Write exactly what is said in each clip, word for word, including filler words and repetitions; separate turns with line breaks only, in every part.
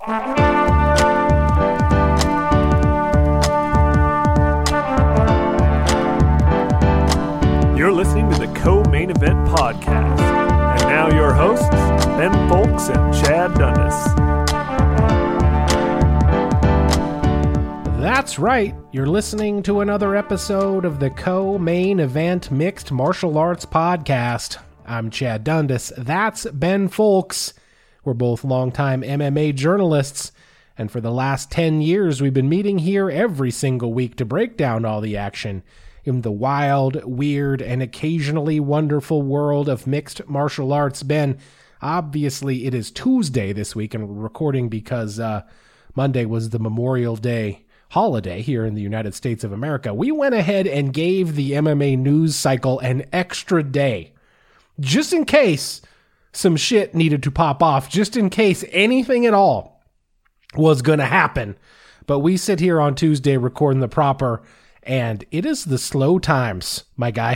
You're listening to the Co-Main Event Podcast. And now your hosts, Ben Folks and Chad Dundas.
That's right. You're listening to another episode of the Co-Main Event Mixed Martial Arts Podcast. I'm Chad Dundas. That's Ben Folks. We're both longtime M M A journalists. And for the last ten years, we've been meeting here every single week to break down all the action in the wild, weird, and occasionally wonderful world of mixed martial arts. Ben, obviously it is Tuesday this week, and we're recording because uh, Monday was the Memorial Day holiday here in the United States of America. We went ahead and gave the M M A news cycle an extra day, just in case some shit needed to pop off, just in case anything at all was going to happen. But we sit here on Tuesday recording the proper, and it is the slow times, my guy.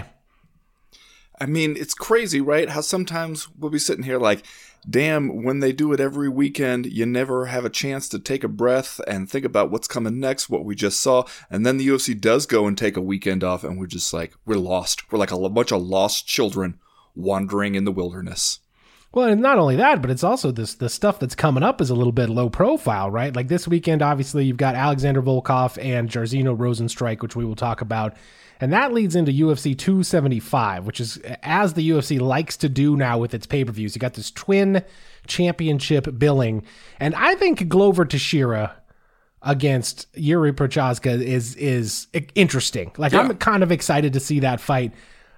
I mean, it's crazy, right? How sometimes we'll be sitting here like, damn, when they do it every weekend, you never have a chance to take a breath and think about what's coming next, what we just saw. And then the U F C does go and take a weekend off, and we're just like, we're lost. We're like a bunch of lost children wandering in the wilderness.
Well, and not only that, but it's also this the stuff that's coming up is a little bit low profile, right? Like this weekend, obviously, you've got Alexander Volkov and Jairzinho Rozenstruik, which we will talk about. And that leads into U F C two seventy-five, which is, as the U F C likes to do now with its pay-per-views, you got this twin championship billing. And I think Glover Teixeira against Yuri Prochazka is is interesting. Like, yeah. I'm kind of excited to see that fight.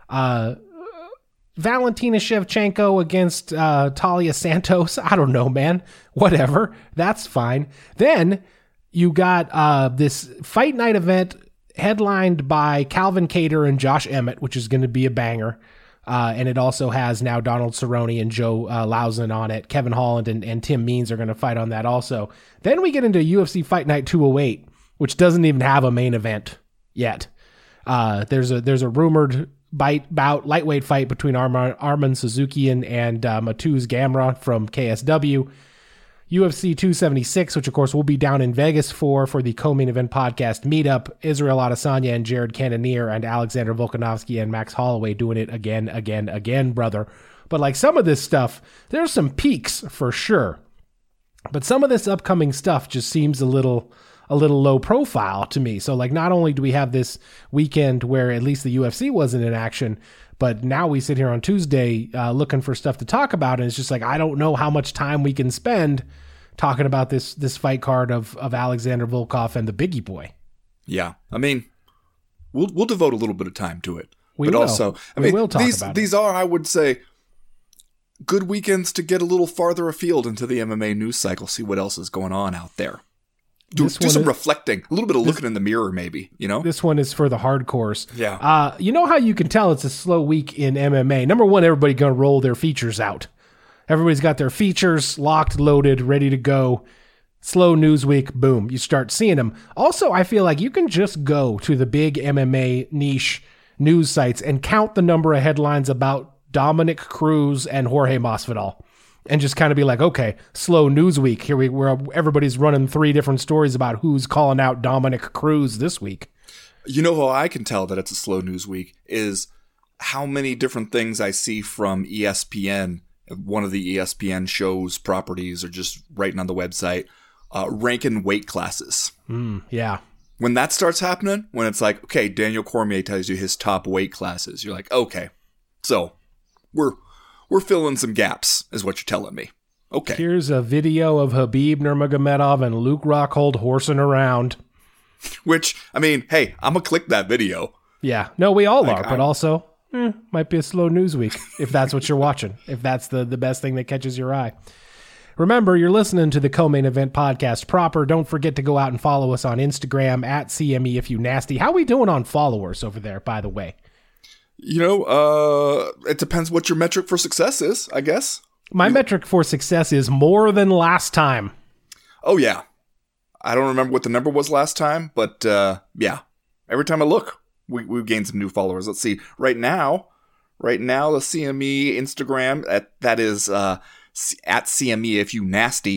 Uh Valentina Shevchenko against uh, Talia Santos. I don't know, man. Whatever. That's fine. Then you got uh, this fight night event headlined by Calvin Kattar and Josh Emmett, which is going to be a banger. Uh, and it also has now Donald Cerrone and Joe uh, Lauzon on it. Kevin Holland and, and Tim Means are going to fight on that also. Then we get into U F C Fight Night two oh eight, which doesn't even have a main event yet. Uh, there's a there's a rumored Bite bout lightweight fight between Arman, Arman Suzukian and uh, Matuz Gamrot from K S W. U F C two seventy-six, which of course we'll be down in Vegas for for the Co-Main Event Podcast meetup. Israel Adesanya and Jared Cannonier and Alexander Volkanovski and Max Holloway doing it again, again, again, brother. But like some of this stuff, there's some peaks for sure. But some of this upcoming stuff just seems a little... a little low profile to me. So like, not only do we have this weekend where at least the U F C wasn't in action, but now we sit here on Tuesday uh, looking for stuff to talk about. And it's just like, I don't know how much time we can spend talking about this, this fight card of, of Alexander Volkov and the Biggie Boy.
Yeah. I mean, we'll, we'll devote a little bit of time to it,
we
but
will.
also, I
we
mean,
will talk
these,
about
these
it.
are, I would say, good weekends to get a little farther afield into the M M A news cycle, see what else is going on out there. Do, do some is, reflecting, a little bit of looking this, in the mirror, maybe, you know?
This one is for the hardcores.
Yeah.
Uh, you know how you can tell it's a slow week in M M A? Number one, everybody going to roll their features out. Everybody's got their features locked, loaded, ready to go. Slow news week, boom, you start seeing them. Also, I feel like you can just go to the big M M A niche news sites and count the number of headlines about Dominic Cruz and Jorge Masvidal. And just kind of be like, okay, slow news week. Here we where everybody's running three different stories about who's calling out Dominic Cruz this week.
You know how I can tell that it's a slow news week is how many different things I see from E S P N, one of the E S P N shows properties, or just writing on the website, uh, ranking weight classes.
Mm, yeah.
When that starts happening, when it's like, okay, Daniel Cormier tells you his top weight classes, you're like, okay, so we're... We're filling some gaps, is what you're telling me. Okay.
Here's a video of Khabib Nurmagomedov and Luke Rockhold horsing around.
Which, I mean, hey, I'm going to click that video.
Yeah. No, we all like, are, but I'm... also, eh, might be a slow news week, if that's what you're watching, if that's the, the best thing that catches your eye. Remember, you're listening to the Co-Main Event Podcast proper. Don't forget to go out and follow us on Instagram, at C M E If You Nasty. How we doing on followers over there, by the way?
You know, uh, it depends what your metric for success is, I guess.
My you... metric for success is more than last time.
Oh, yeah. I don't remember what the number was last time, but uh, yeah. Every time I look, we, we've gained some new followers. Let's see. Right now, right now, the C M E Instagram, at, that is uh, at C M E If You Nasty.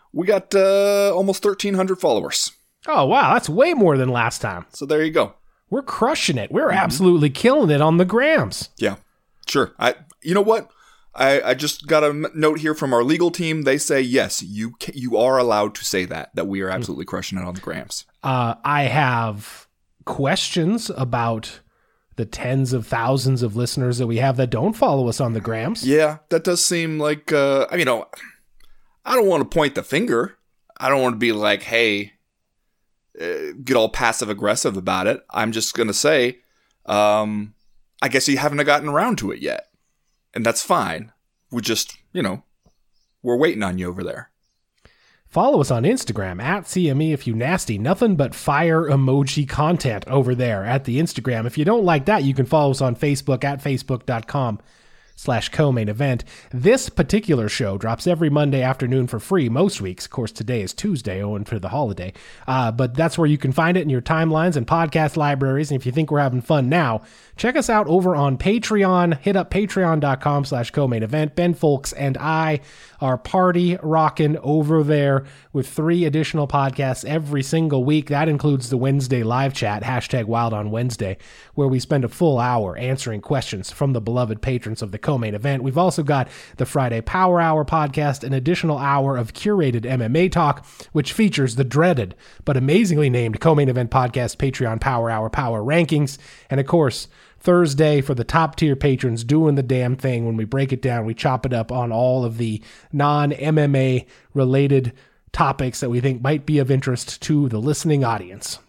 we got uh, almost thirteen hundred followers.
Oh, wow. That's way more than last time.
So there you go.
We're crushing it. We're mm-hmm. absolutely killing it on the grams.
Yeah, sure. I. You know what? I, I just got a note here from our legal team. They say, yes, you can, you are allowed to say that, that we are absolutely crushing it on the grams.
Uh, I have questions about the tens of thousands of listeners that we have that don't follow us on the grams.
Yeah, that does seem like, uh, I mean, you know, I don't want to point the finger. I don't want to be like, hey, uh, get all passive aggressive about it. I'm just going to say, um, I guess you haven't gotten around to it yet. And that's fine. We just, you know, we're waiting on you over there.
Follow us on Instagram at C M E if you nasty. Nothing but fire emoji content over there at the Instagram. If you don't like that, you can follow us on Facebook at facebook.com slash co-main event. This particular show drops every Monday afternoon for free most weeks. Of course, today is Tuesday, owing to the holiday. Uh, but that's where you can find it in your timelines and podcast libraries. And if you think we're having fun now, check us out over on Patreon. Hit up patreon.com slash co-main event. Ben Folks and I are party rocking over there with three additional podcasts every single week. That includes the Wednesday live chat, hashtag Wild on Wednesday, where we spend a full hour answering questions from the beloved patrons of the co-main event. We've also got the Friday Power Hour podcast, an additional hour of curated M M A talk, which features the dreaded but amazingly named co-main event podcast, Patreon Power Hour Power Rankings, and of course, Thursday for the top tier patrons doing the damn thing. When we break it down, we chop it up on all of the non-M M A related topics that we think might be of interest to the listening audience.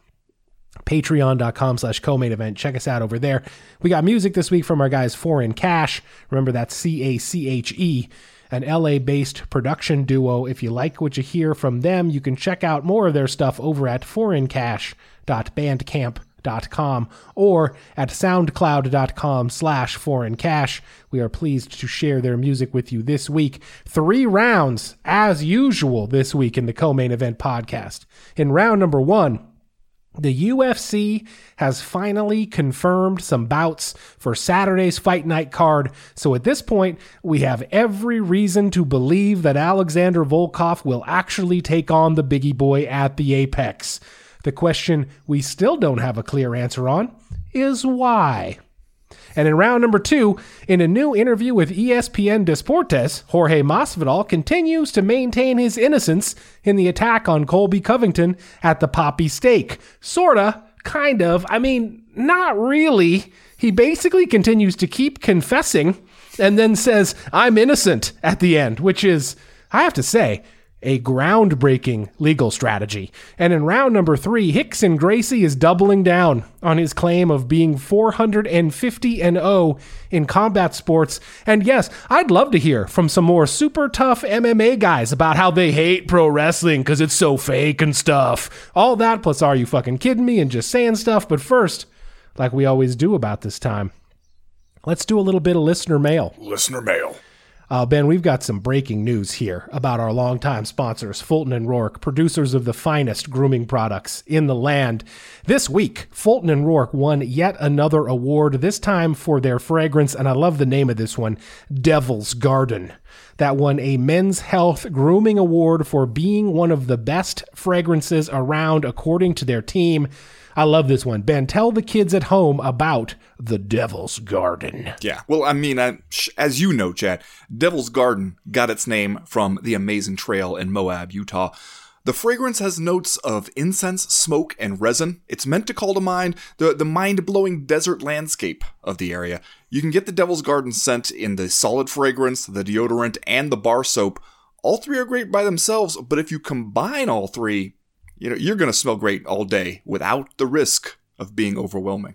Patreon.com slash co-main event. Check us out over there. We got music this week from our guys Foreign Cache. Remember, that's C A C H E, an L A-based production duo. If you like what you hear from them, you can check out more of their stuff over at foreign cache dot bandcamp dot com or at soundcloud.com slash foreign cache. We are pleased to share their music with you this week. Three rounds, as usual, this week in the co-main event podcast. In round number one, the U F C has finally confirmed some bouts for Saturday's fight night card. So at this point, we have every reason to believe that Alexander Volkov will actually take on the biggie boy at the Apex. The question we still don't have a clear answer on is why. And in round number two, in a new interview with E S P N Deportes, Jorge Masvidal continues to maintain his innocence in the attack on Colby Covington at the Poppy Steak. Sorta, kind of, I mean, not really. He basically continues to keep confessing and then says, I'm innocent at the end, which is, I have to say, a groundbreaking legal strategy. And in round number three, Rickson Gracie is doubling down on his claim of being four hundred fifty and oh in combat sports. And yes, I'd love to hear from some more super tough M M A guys about how they hate pro wrestling because it's so fake and stuff. All that plus are you fucking kidding me and just saying stuff. But first, like we always do about this time, let's do a little bit of listener mail.
Listener mail.
Uh, Ben, we've got some breaking news here about our longtime sponsors, Fulton and Rourke, producers of the finest grooming products in the land. This week, Fulton and Rourke won yet another award, this time for their fragrance, and I love the name of this one, Devil's Garden. That won a Men's Health Grooming Award for being one of the best fragrances around, according to their team. I love this one. Ben, tell the kids at home about the Devil's Garden.
Yeah. Well, I mean, I, as you know, Chad, Devil's Garden got its name from the amazing trail in Moab, Utah. The fragrance has notes of incense, smoke, and resin. It's meant to call to mind the, the mind-blowing desert landscape of the area. You can get the Devil's Garden scent in the solid fragrance, the deodorant, and the bar soap. All three are great by themselves, but if you combine all three, you know, you're going to smell great all day without the risk of being overwhelming.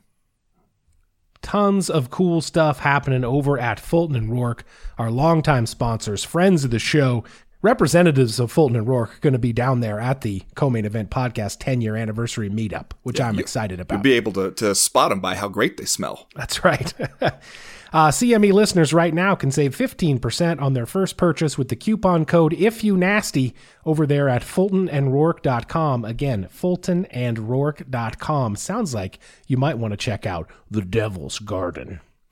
Tons of cool stuff happening over at Fulton and Rourke, our longtime sponsors, friends of the show, representatives of Fulton and Rourke, going to be down there at the Co-Main Event Podcast ten-year anniversary meetup, which yeah, I'm you, excited about.
You'll be able to, to spot them by how great they smell.
That's right. Uh, C M E listeners right now can save fifteen percent on their first purchase with the coupon code IFYOUNASTY over there at fulton and rourke dot com. Again, fulton and rourke dot com. Sounds like you might want to check out the Devil's Garden.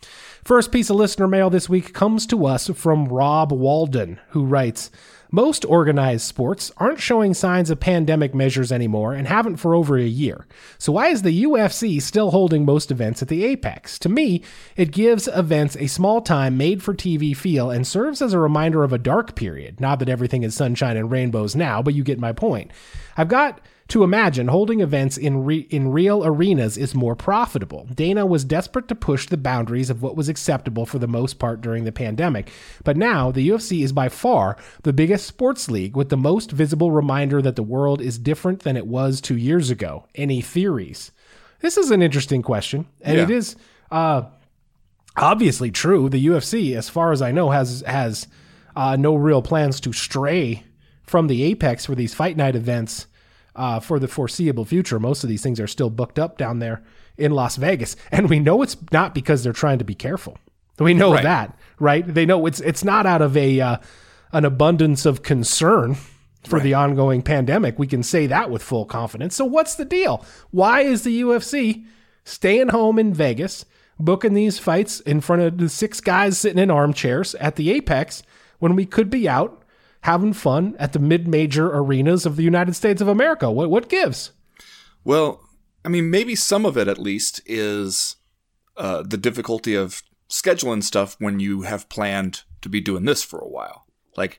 First piece of listener mail this week comes to us from Rob Walden, who writes, most organized sports aren't showing signs of pandemic measures anymore and haven't for over a year. So why is the U F C still holding most events at the Apex? To me, it gives events a small-time, made-for-T V feel and serves as a reminder of a dark period. Not that everything is sunshine and rainbows now, but you get my point. I've got to imagine holding events in re- in real arenas is more profitable. Dana was desperate to push the boundaries of what was acceptable for the most part during the pandemic. But now, the U F C is by far the biggest sports league with the most visible reminder that the world is different than it was two years ago. Any theories? This is an interesting question, and
yeah.
it is uh, obviously true. The U F C, as far as I know, has, has uh, no real plans to stray from the Apex for these fight night events Uh, for the foreseeable future. Most of these things are still booked up down there in Las Vegas. And we know it's not because they're trying to be careful. We know
right.
that, right? They know it's it's not out of a uh, an abundance of concern for right. the ongoing pandemic. We can say that with full confidence. So what's the deal? Why is the U F C staying home in Vegas, booking these fights in front of the six guys sitting in armchairs at the Apex when we could be out having fun at the mid-major arenas of the United States of America? What what gives?
Well, I mean, maybe some of it at least is uh, the difficulty of scheduling stuff when you have planned to be doing this for a while. Like,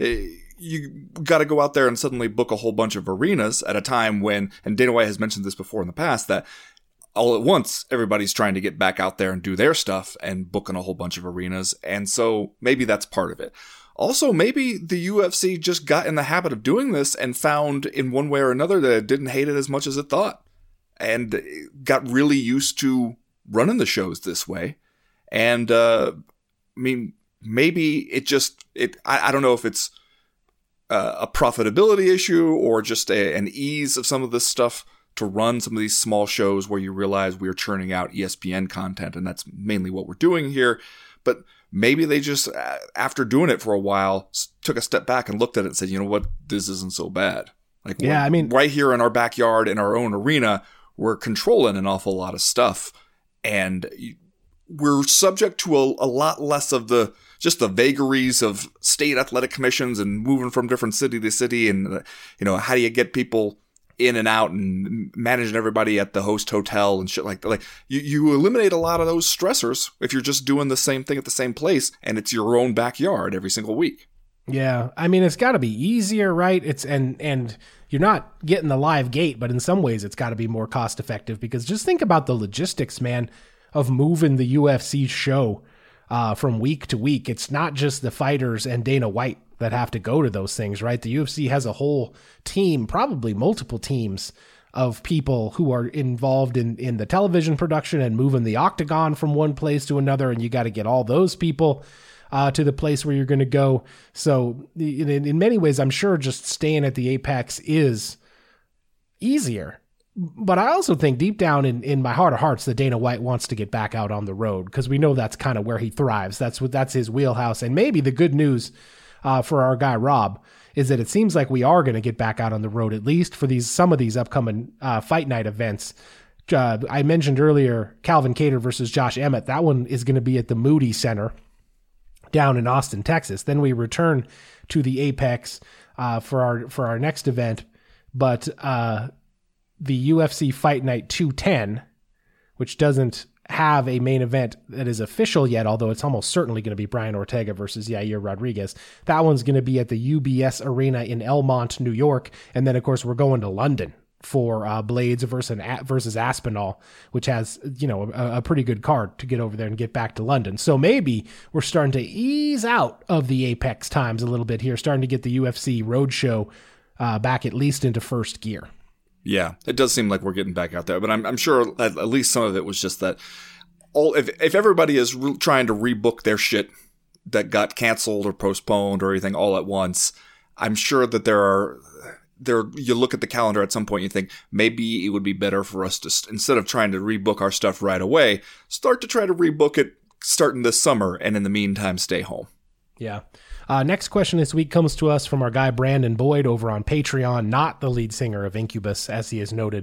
you got to go out there and suddenly book a whole bunch of arenas at a time when, and Dana White has mentioned this before in the past, that all at once, everybody's trying to get back out there and do their stuff and booking a whole bunch of arenas. And so maybe that's part of it. Also, maybe the U F C just got in the habit of doing this and found in one way or another that it didn't hate it as much as it thought and got really used to running the shows this way. And, uh, I mean, maybe it just, it. I, I don't know if it's uh, a profitability issue or just a, an ease of some of this stuff to run some of these small shows where you realize we're churning out E S P N content, and that's mainly what we're doing here. But maybe they just, after doing it for a while, took a step back and looked at it and said, you know what, this isn't so bad. Like,
yeah, I mean,
right here in our backyard, in our own arena, we're controlling an awful lot of stuff. And we're subject to a, a lot less of the, just the vagaries of state athletic commissions and moving from different city to city. And, uh, you know, how do you get people in and out and managing everybody at the host hotel and shit like that. Like you, you eliminate a lot of those stressors if you're just doing the same thing at the same place and it's your own backyard every single week.
Yeah. I mean, it's got to be easier, right? It's and and you're not getting the live gate, but in some ways it's got to be more cost effective because just think about the logistics, man, of moving the U F C show uh, from week to week. It's not just the fighters and Dana White that have to go to those things, right? The U F C has a whole team, probably multiple teams of people who are involved in, in the television production and moving the octagon from one place to another. And you got to get all those people uh, to the place where you're going to go. So in, in many ways, I'm sure just staying at the Apex is easier. But I also think deep down in, in my heart of hearts that Dana White wants to get back out on the road because we know that's kind of where he thrives. That's what that's his wheelhouse. And maybe the good news Uh, for our guy Rob is that it seems like we are going to get back out on the road, at least for these some of these upcoming uh, fight night events. Uh, I mentioned earlier Calvin Kattar versus Josh Emmett. That one is going to be at the Moody Center down in Austin, Texas. Then we return to the Apex uh, for our for our next event. But uh, the U F C Fight Night two ten, which doesn't have a main event that is official yet, although it's almost certainly going to be Brian Ortega versus Yair Rodriguez. That one's going to be at the U B S Arena in Elmont, New York. And then, of course, we're going to London for uh, Blades versus, versus Aspinall, which has, you know, a, a pretty good card to get over there and get back to London. So maybe we're starting to ease out of the Apex times a little bit here, starting to get the U F C Roadshow uh, back at least into first gear.
Yeah, it does seem like we're getting back out there, but I'm, I'm sure at, at least some of it was just that all if if everybody is re- trying to rebook their shit that got canceled or postponed or anything all at once, I'm sure that there are there. You look at the calendar at some point, you think maybe it would be better for us to, instead of trying to rebook our stuff right away, start to try to rebook it starting this summer, and in the meantime, stay home.
Yeah. Uh, next question this week comes to us from our guy Brandon Boyd over on Patreon, not the lead singer of Incubus, as he has noted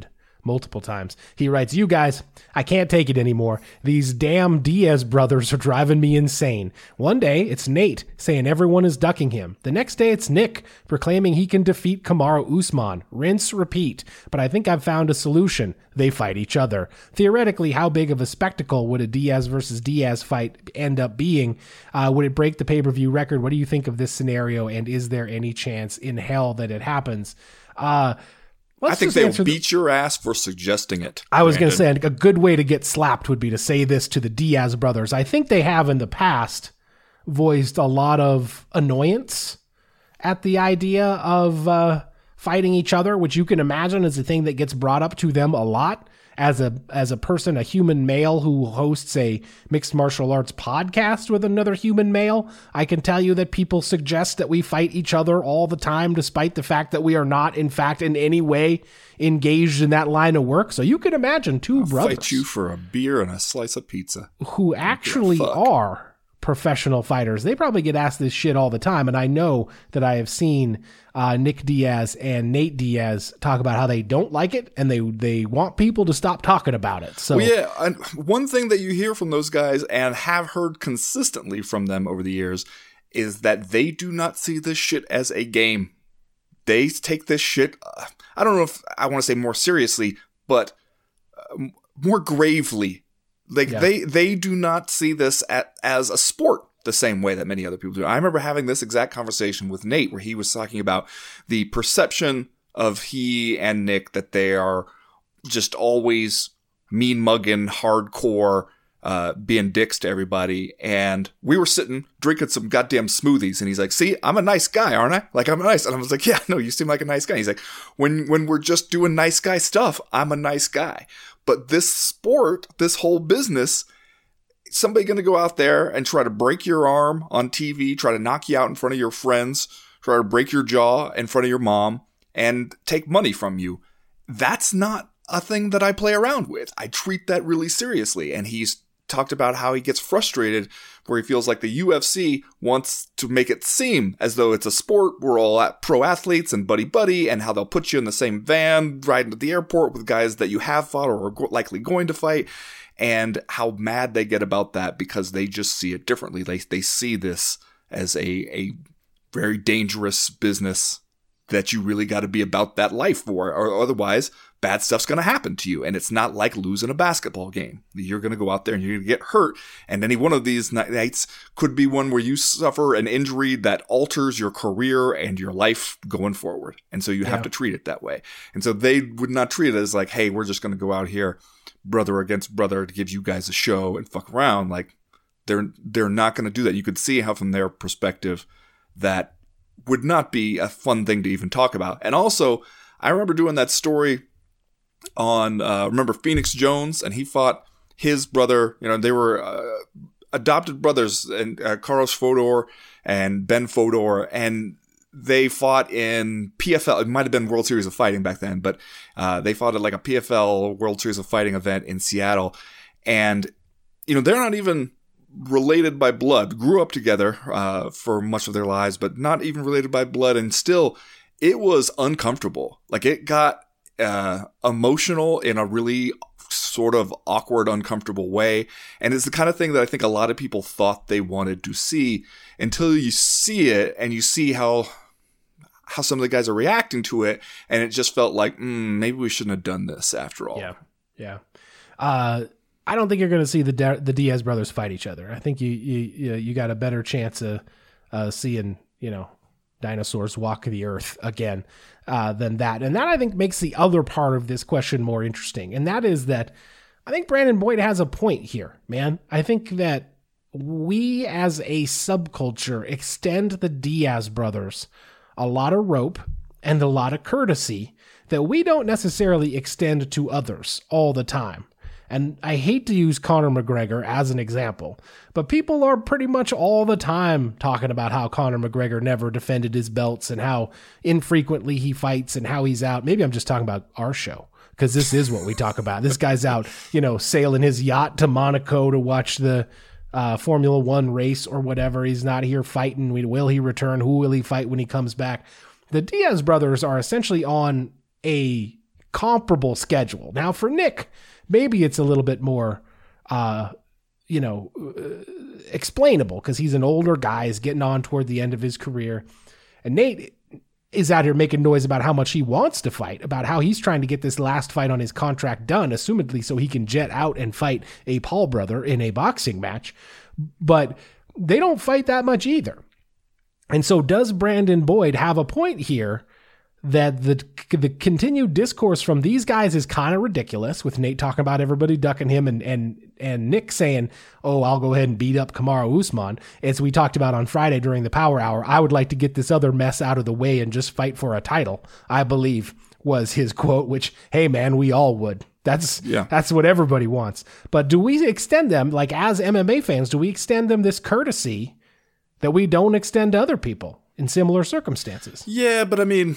multiple times. He writes, "You guys, I can't take it anymore. These damn Diaz brothers are driving me insane. One day, it's Nate saying everyone is ducking him. The next day, it's Nick proclaiming he can defeat Kamaru Usman. Rinse, repeat. But I think I've found a solution. They fight each other. Theoretically, how big of a spectacle would a Diaz versus Diaz fight end up being? Uh, would it break the pay-per-view record? What do you think of this scenario, and is there any chance in hell that it happens?" Uh,
I think they'll beat the, your ass for suggesting it.
I was going to say, a good way to get slapped would be to say this to the Diaz brothers. I think they have in the past voiced a lot of annoyance at the idea of uh, fighting each other, which you can imagine is a thing that gets brought up to them a lot. As a as a person, a human male who hosts a mixed martial arts podcast with another human male, I can tell you that people suggest that we fight each other all the time, despite the fact that we are not, in fact, in any way engaged in that line of work. So you can imagine two
I'll
brothers
fight you for a beer and a slice of pizza
who actually are professional fighters. They probably get asked this shit all the time, and I know that I have seen uh, Nick Diaz and Nate Diaz talk about how they don't like it, and they they want people to stop talking about it. So
well, yeah, and one thing that you hear from those guys and have heard consistently from them over the years is that they do not see this shit as a game. They take this shit, uh, I don't know if I want to say more seriously, but uh, more gravely. Like yeah. they, they do not see this at, as a sport the same way that many other people do. I remember having this exact conversation with Nate where he was talking about the perception of he and Nick that they are just always mean mugging, hardcore, uh, being dicks to everybody. And we were sitting drinking some goddamn smoothies, and he's like, "See, I'm a nice guy, aren't I? Like, I'm nice." And I was like, "Yeah, no, you seem like a nice guy." He's like, when when we're just doing nice guy stuff, I'm a nice guy. But this sport, this whole business, somebody going to go out there and try to break your arm on T V, try to knock you out in front of your friends, try to break your jaw in front of your mom, and take money from you. That's not a thing that I play around with. I treat that really seriously. And he's talked about how he gets frustrated where he feels like the U F C wants to make it seem as though it's a sport. We're all at pro athletes and buddy-buddy, and how they'll put you in the same van riding to the airport with guys that you have fought or are likely going to fight, and how mad they get about that because they just see it differently. They they see this as a, a very dangerous business that you really got to be about that life for, or otherwise bad stuff's going to happen to you. And it's not like losing a basketball game. You're going to go out there and you're going to get hurt. And any one of these nights could be one where you suffer an injury that alters your career and your life going forward. And so you yeah. have to treat it that way. And so they would not treat it as like, hey, we're just going to go out here brother against brother to give you guys a show and fuck around. Like they're, they're not going to do that. You could see how from their perspective that would not be a fun thing to even talk about. And also, I remember doing that story on, uh, remember Phoenix Jones, and he fought his brother, you know, they were uh, adopted brothers, and uh, Carlos Fodor and Ben Fodor, and they fought in P F L. It might have been World Series of Fighting back then, but uh, they fought at like a P F L World Series of Fighting event in Seattle. And, you know, they're not even related by blood, grew up together uh, for much of their lives, but not even related by blood. And still, it was uncomfortable. Like it got uh, emotional in a really sort of awkward, uncomfortable way. And it's the kind of thing that I think a lot of people thought they wanted to see until you see it and you see how how some of the guys are reacting to it. And it just felt like, mm, maybe we shouldn't have done this after all.
Yeah. Yeah. Uh, I don't think you're going to see the the Diaz brothers fight each other. I think you you you got a better chance of uh, seeing, you know, dinosaurs walk the earth again uh, than that. And that, I think, makes the other part of this question more interesting. And that is that I think Brandon Boyd has a point here, man. I think that we as a subculture extend the Diaz brothers a lot of rope and a lot of courtesy that we don't necessarily extend to others all the time. And I hate to use Conor McGregor as an example, but people are pretty much all the time talking about how Conor McGregor never defended his belts and how infrequently he fights and how he's out. Maybe I'm just talking about our show, because this is what we talk about. This guy's out, you know, sailing his yacht to Monaco to watch the uh, Formula One race or whatever. He's not here fighting. Will he return? Who will he fight when he comes back? The Diaz brothers are essentially on a comparable schedule. Now for Nick, maybe it's a little bit more, uh, you know, uh, explainable because he's an older guy, he's getting on toward the end of his career. And Nate is out here making noise about how much he wants to fight, about how he's trying to get this last fight on his contract done, assumedly so he can jet out and fight a Paul brother in a boxing match. But they don't fight that much either. And so does Brandon Boyd have a point here that the the continued discourse from these guys is kind of ridiculous, with Nate talking about everybody ducking him and and and Nick saying, oh, I'll go ahead and beat up Kamaru Usman. As we talked about on Friday during the Power Hour, I would like to get this other mess out of the way and just fight for a title, I believe was his quote, which, hey, man, we all would. That's yeah. That's what everybody wants. But do we extend them, like as M M A fans, do we extend them this courtesy that we don't extend to other people in similar circumstances?
Yeah, but I mean,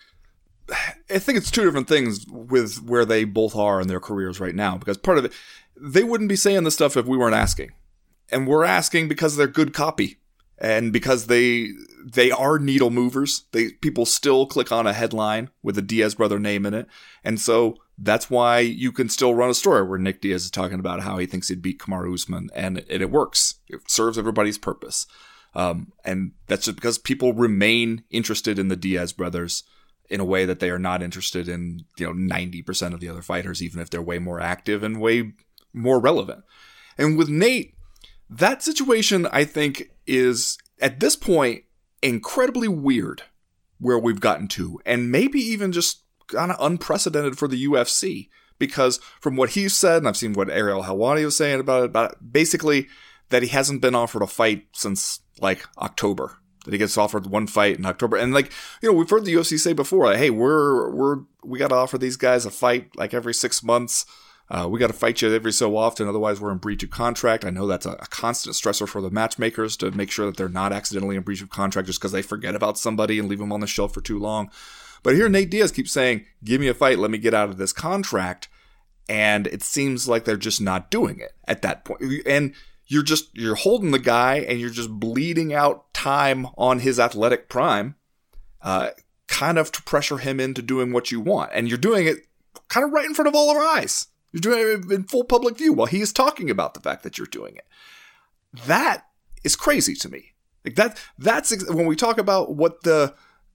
I think it's two different things with where they both are in their careers right now, because part of it, they wouldn't be saying this stuff if we weren't asking. And we're asking because they're good copy and because they they are needle movers. They people still click on a headline with a Diaz brother name in it. And so that's why you can still run a story where Nick Diaz is talking about how he thinks he'd beat Kamaru Usman, and it, it works. It serves everybody's purpose. Um, and that's just because people remain interested in the Diaz brothers in a way that they are not interested in, you know, ninety percent of the other fighters, even if they're way more active and way more relevant. And with Nate, that situation, I think, is at this point incredibly weird where we've gotten to, and maybe even just kind of unprecedented for the U F C, because from what he's said, and I've seen what Ariel Helwani was saying about it, about basically that he hasn't been offered a fight since like October. That he gets offered one fight in October. And like, you know, we've heard the U F C say before, like, hey, we're, we're, we got to offer these guys a fight like every six months. Uh, we got to fight you every so often. Otherwise we're in breach of contract. I know that's a, a constant stressor for the matchmakers to make sure that they're not accidentally in breach of contract just because they forget about somebody and leave them on the shelf for too long. But here Nate Diaz keeps saying, give me a fight. Let me get out of this contract. And it seems like they're just not doing it at that point. And You're just, you're holding the guy and you're just bleeding out time on his athletic prime, uh, kind of to pressure him into doing what you want. And you're doing it kind of right in front of all our eyes. You're doing it in full public view while he is talking about the fact that you're doing it. That is crazy to me. Like that, that's ex- when we talk about what the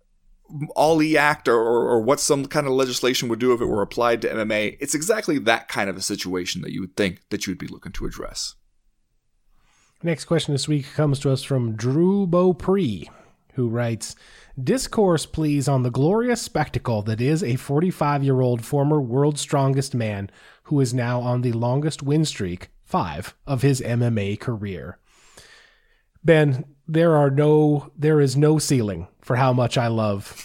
Ali Act or, or, or what some kind of legislation would do if it were applied to M M A. It's exactly that kind of a situation that you would think that you would be looking to address.
Next question this week comes to us from Drew Beaupre, who writes, discourse, please, on the glorious spectacle that is a forty-five-year-old former world's strongest man who is now on the longest win streak, five, of his M M A career. Ben, there are no, there is no ceiling for how much I love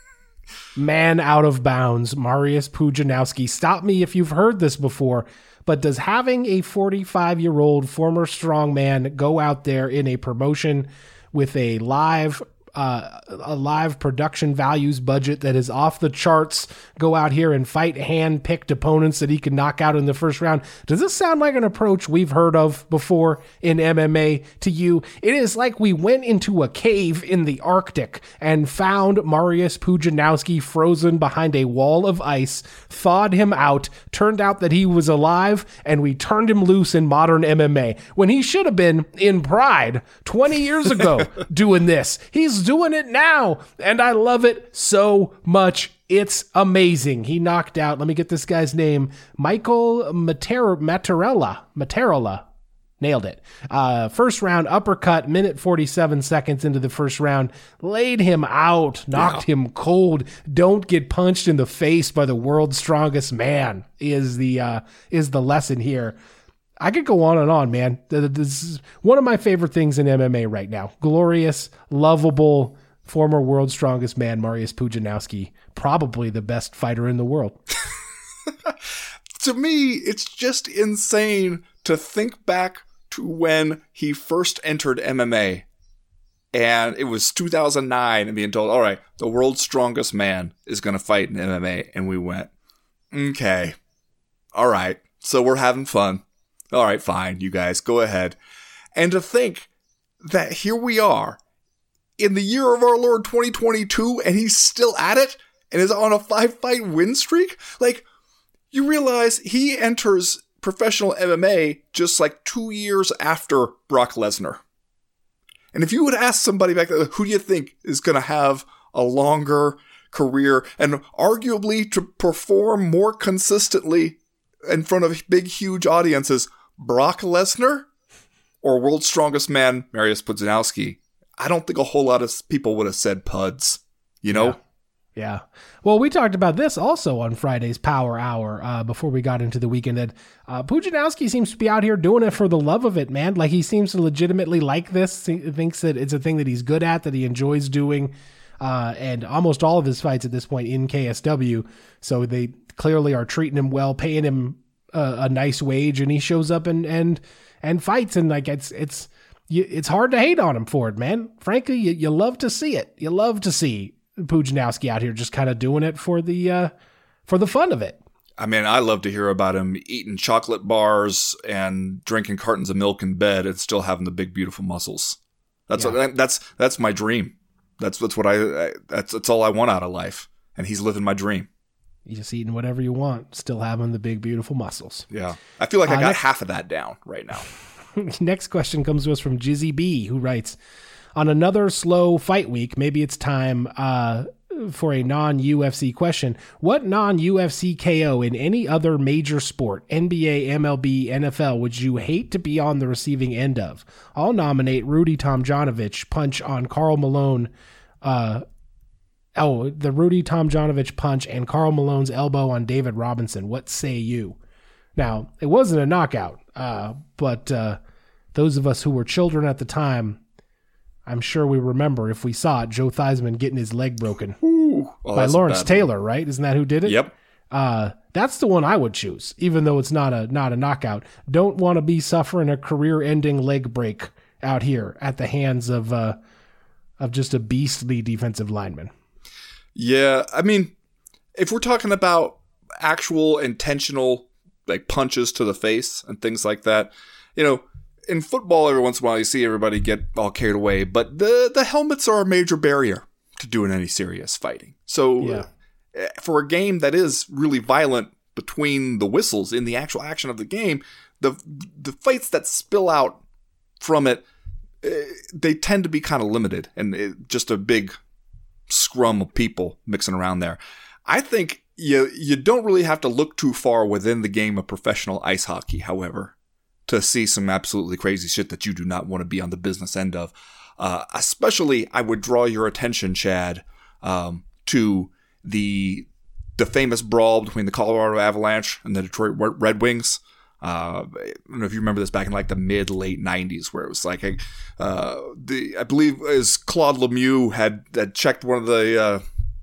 man out of bounds, Mariusz Pudzianowski. Stop me if you've heard this before. But does having a forty-five-year-old former strongman go out there in a promotion with a live uh, a live production values budget that is off the charts go out here and fight hand-picked opponents that he can knock out in the first round? Does this sound like an approach we've heard of before in M M A to you? It is like we went into a cave in the Arctic and found Mariusz Pudzianowski frozen behind a wall of ice, thawed him out, turned out that he was alive, and we turned him loose in modern M M A when he should have been in Pride twenty years ago doing this. He's doing it now, and I love it so much. It's amazing. He knocked out, let me get this guy's name, Michael Mater- Mattarella. Mattarella. Nailed it. Uh, first round uppercut, minute forty-seven seconds into the first round. Laid him out, knocked yeah. him cold. Don't get punched in the face by the world's strongest man is the uh, is the lesson here. I could go on and on, man. This is one of my favorite things in M M A right now. Glorious, lovable, former world's strongest man, Mariusz Pudzianowski. Probably the best fighter in the world.
To me, it's just insane to think back to when he first entered M M A. And it was two thousand nine and being told, all right, the world's strongest man is going to fight in M M A. And we went, okay, all right, so we're having fun. All right, fine, you guys, go ahead. And to think that here we are in the year of our Lord twenty twenty-two and he's still at it and is on a five-fight win streak. Like, you realize he enters professional M M A just like two years after Brock Lesnar. And if you would ask somebody back then, who do you think is going to have a longer career and arguably to perform more consistently in front of big, huge audiences, Brock Lesnar or World's Strongest Man, Mariusz Pudzianowski? I don't think a whole lot of people would have said Puds, you know?
Yeah. Yeah. Well, we talked about this also on Friday's Power Hour uh, before we got into the weekend. That uh, Pudzianowski seems to be out here doing it for the love of it, man. Like, he seems to legitimately like this. He thinks that it's a thing that he's good at, that he enjoys doing. Uh, and almost all of his fights at this point in K S W. So they clearly are treating him well, paying him a, a nice wage, and he shows up and and and fights. And like it's it's you, it's hard to hate on him for it, man. Frankly, you, you love to see it. You love to see Pudzianowski out here just kind of doing it for the uh, for the fun of it.
I mean, I love to hear about him eating chocolate bars and drinking cartons of milk in bed and still having the big, beautiful muscles. That's
Yeah.
what, that's that's my dream. That's that's what I, I that's that's all I want out of life. And he's living my dream.
You just eating whatever you want, still having the big, beautiful muscles.
Yeah, I feel like I
Uh,
got
next-
half of that down right now.
Next question comes to us from Jizzy B, who writes, on another slow fight week, maybe it's time uh, for a non-U F C question. What non-U F C K O in any other major sport, N B A, M L B, N F L, would you hate to be on the receiving end of? I'll nominate Rudy Tomjanovich punch on Karl Malone. Uh, oh, the Rudy Tomjanovich punch and Karl Malone's elbow on David Robinson. What say you? Now, it wasn't a knockout, uh, but uh, those of us who were children at the time, I'm sure we remember, if we saw it, Joe Theismann getting his leg broken
Ooh. Oh,
by
that's a
Lawrence
bad
Taylor, right? Isn't that who did
one.
it?
Yep.
Uh, that's the one I would choose, even though it's not a not a knockout. Don't want to be suffering a career-ending leg break out here at the hands of uh, of just a beastly defensive lineman.
Yeah, I mean, if we're talking about actual intentional like punches to the face and things like that, you know, in football, every once in a while you see everybody get all carried away, but the the helmets are a major barrier to doing any serious fighting. So
Yeah.
uh, for a game that is really violent between the whistles in the actual action of the game, the the fights that spill out from it, uh, they tend to be kind of limited and it, just a big scrum of people mixing around there. I think you you don't really have to look too far within the game of professional ice hockey, however, to see some absolutely crazy shit that you do not want to be on the business end of. Uh, especially, I would draw your attention, Chad, um, to the the famous brawl between the Colorado Avalanche and the Detroit Red Wings. Uh, I don't know if you remember this back in like the mid late nineties, where it was like a, uh, the I believe as Claude Lemieux had, had checked one of the uh,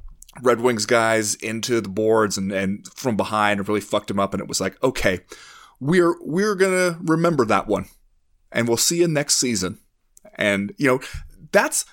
Red Wings guys into the boards and, and from behind and really fucked him up, and it was like, okay, we're we're gonna remember that one, and we'll see you next season. And you know, that's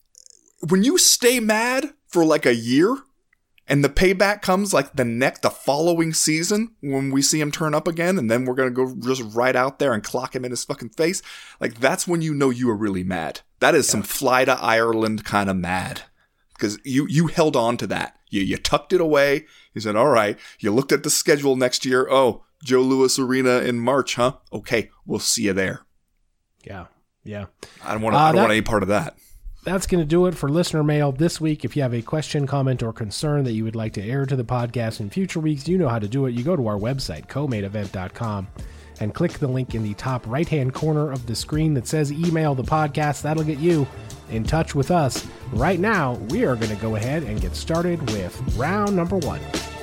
when you stay mad for like a year. And the payback comes like the next, the following season when we see him turn up again, and then we're gonna go just right out there and clock him in his fucking face. Like that's when you know you were really mad. That is yeah. some fly to Ireland kind of mad, because you you held on to that. You you tucked it away. You said, "All right." You looked at the schedule next year. Oh, Joe Louis Arena in March, huh? Okay, we'll see you there.
Yeah, yeah.
I don't want to.
Uh,
I don't
that-
want any part of that.
That's going to do it for listener mail this week. If you have a question, comment, or concern that you would like to air to the podcast in future weeks, you know how to do it. You go to our website, co main event dot com, and click the link in the top right-hand corner of the screen that says email the podcast. That'll get you in touch with us. Right now, we are going to go ahead and get started with round number one.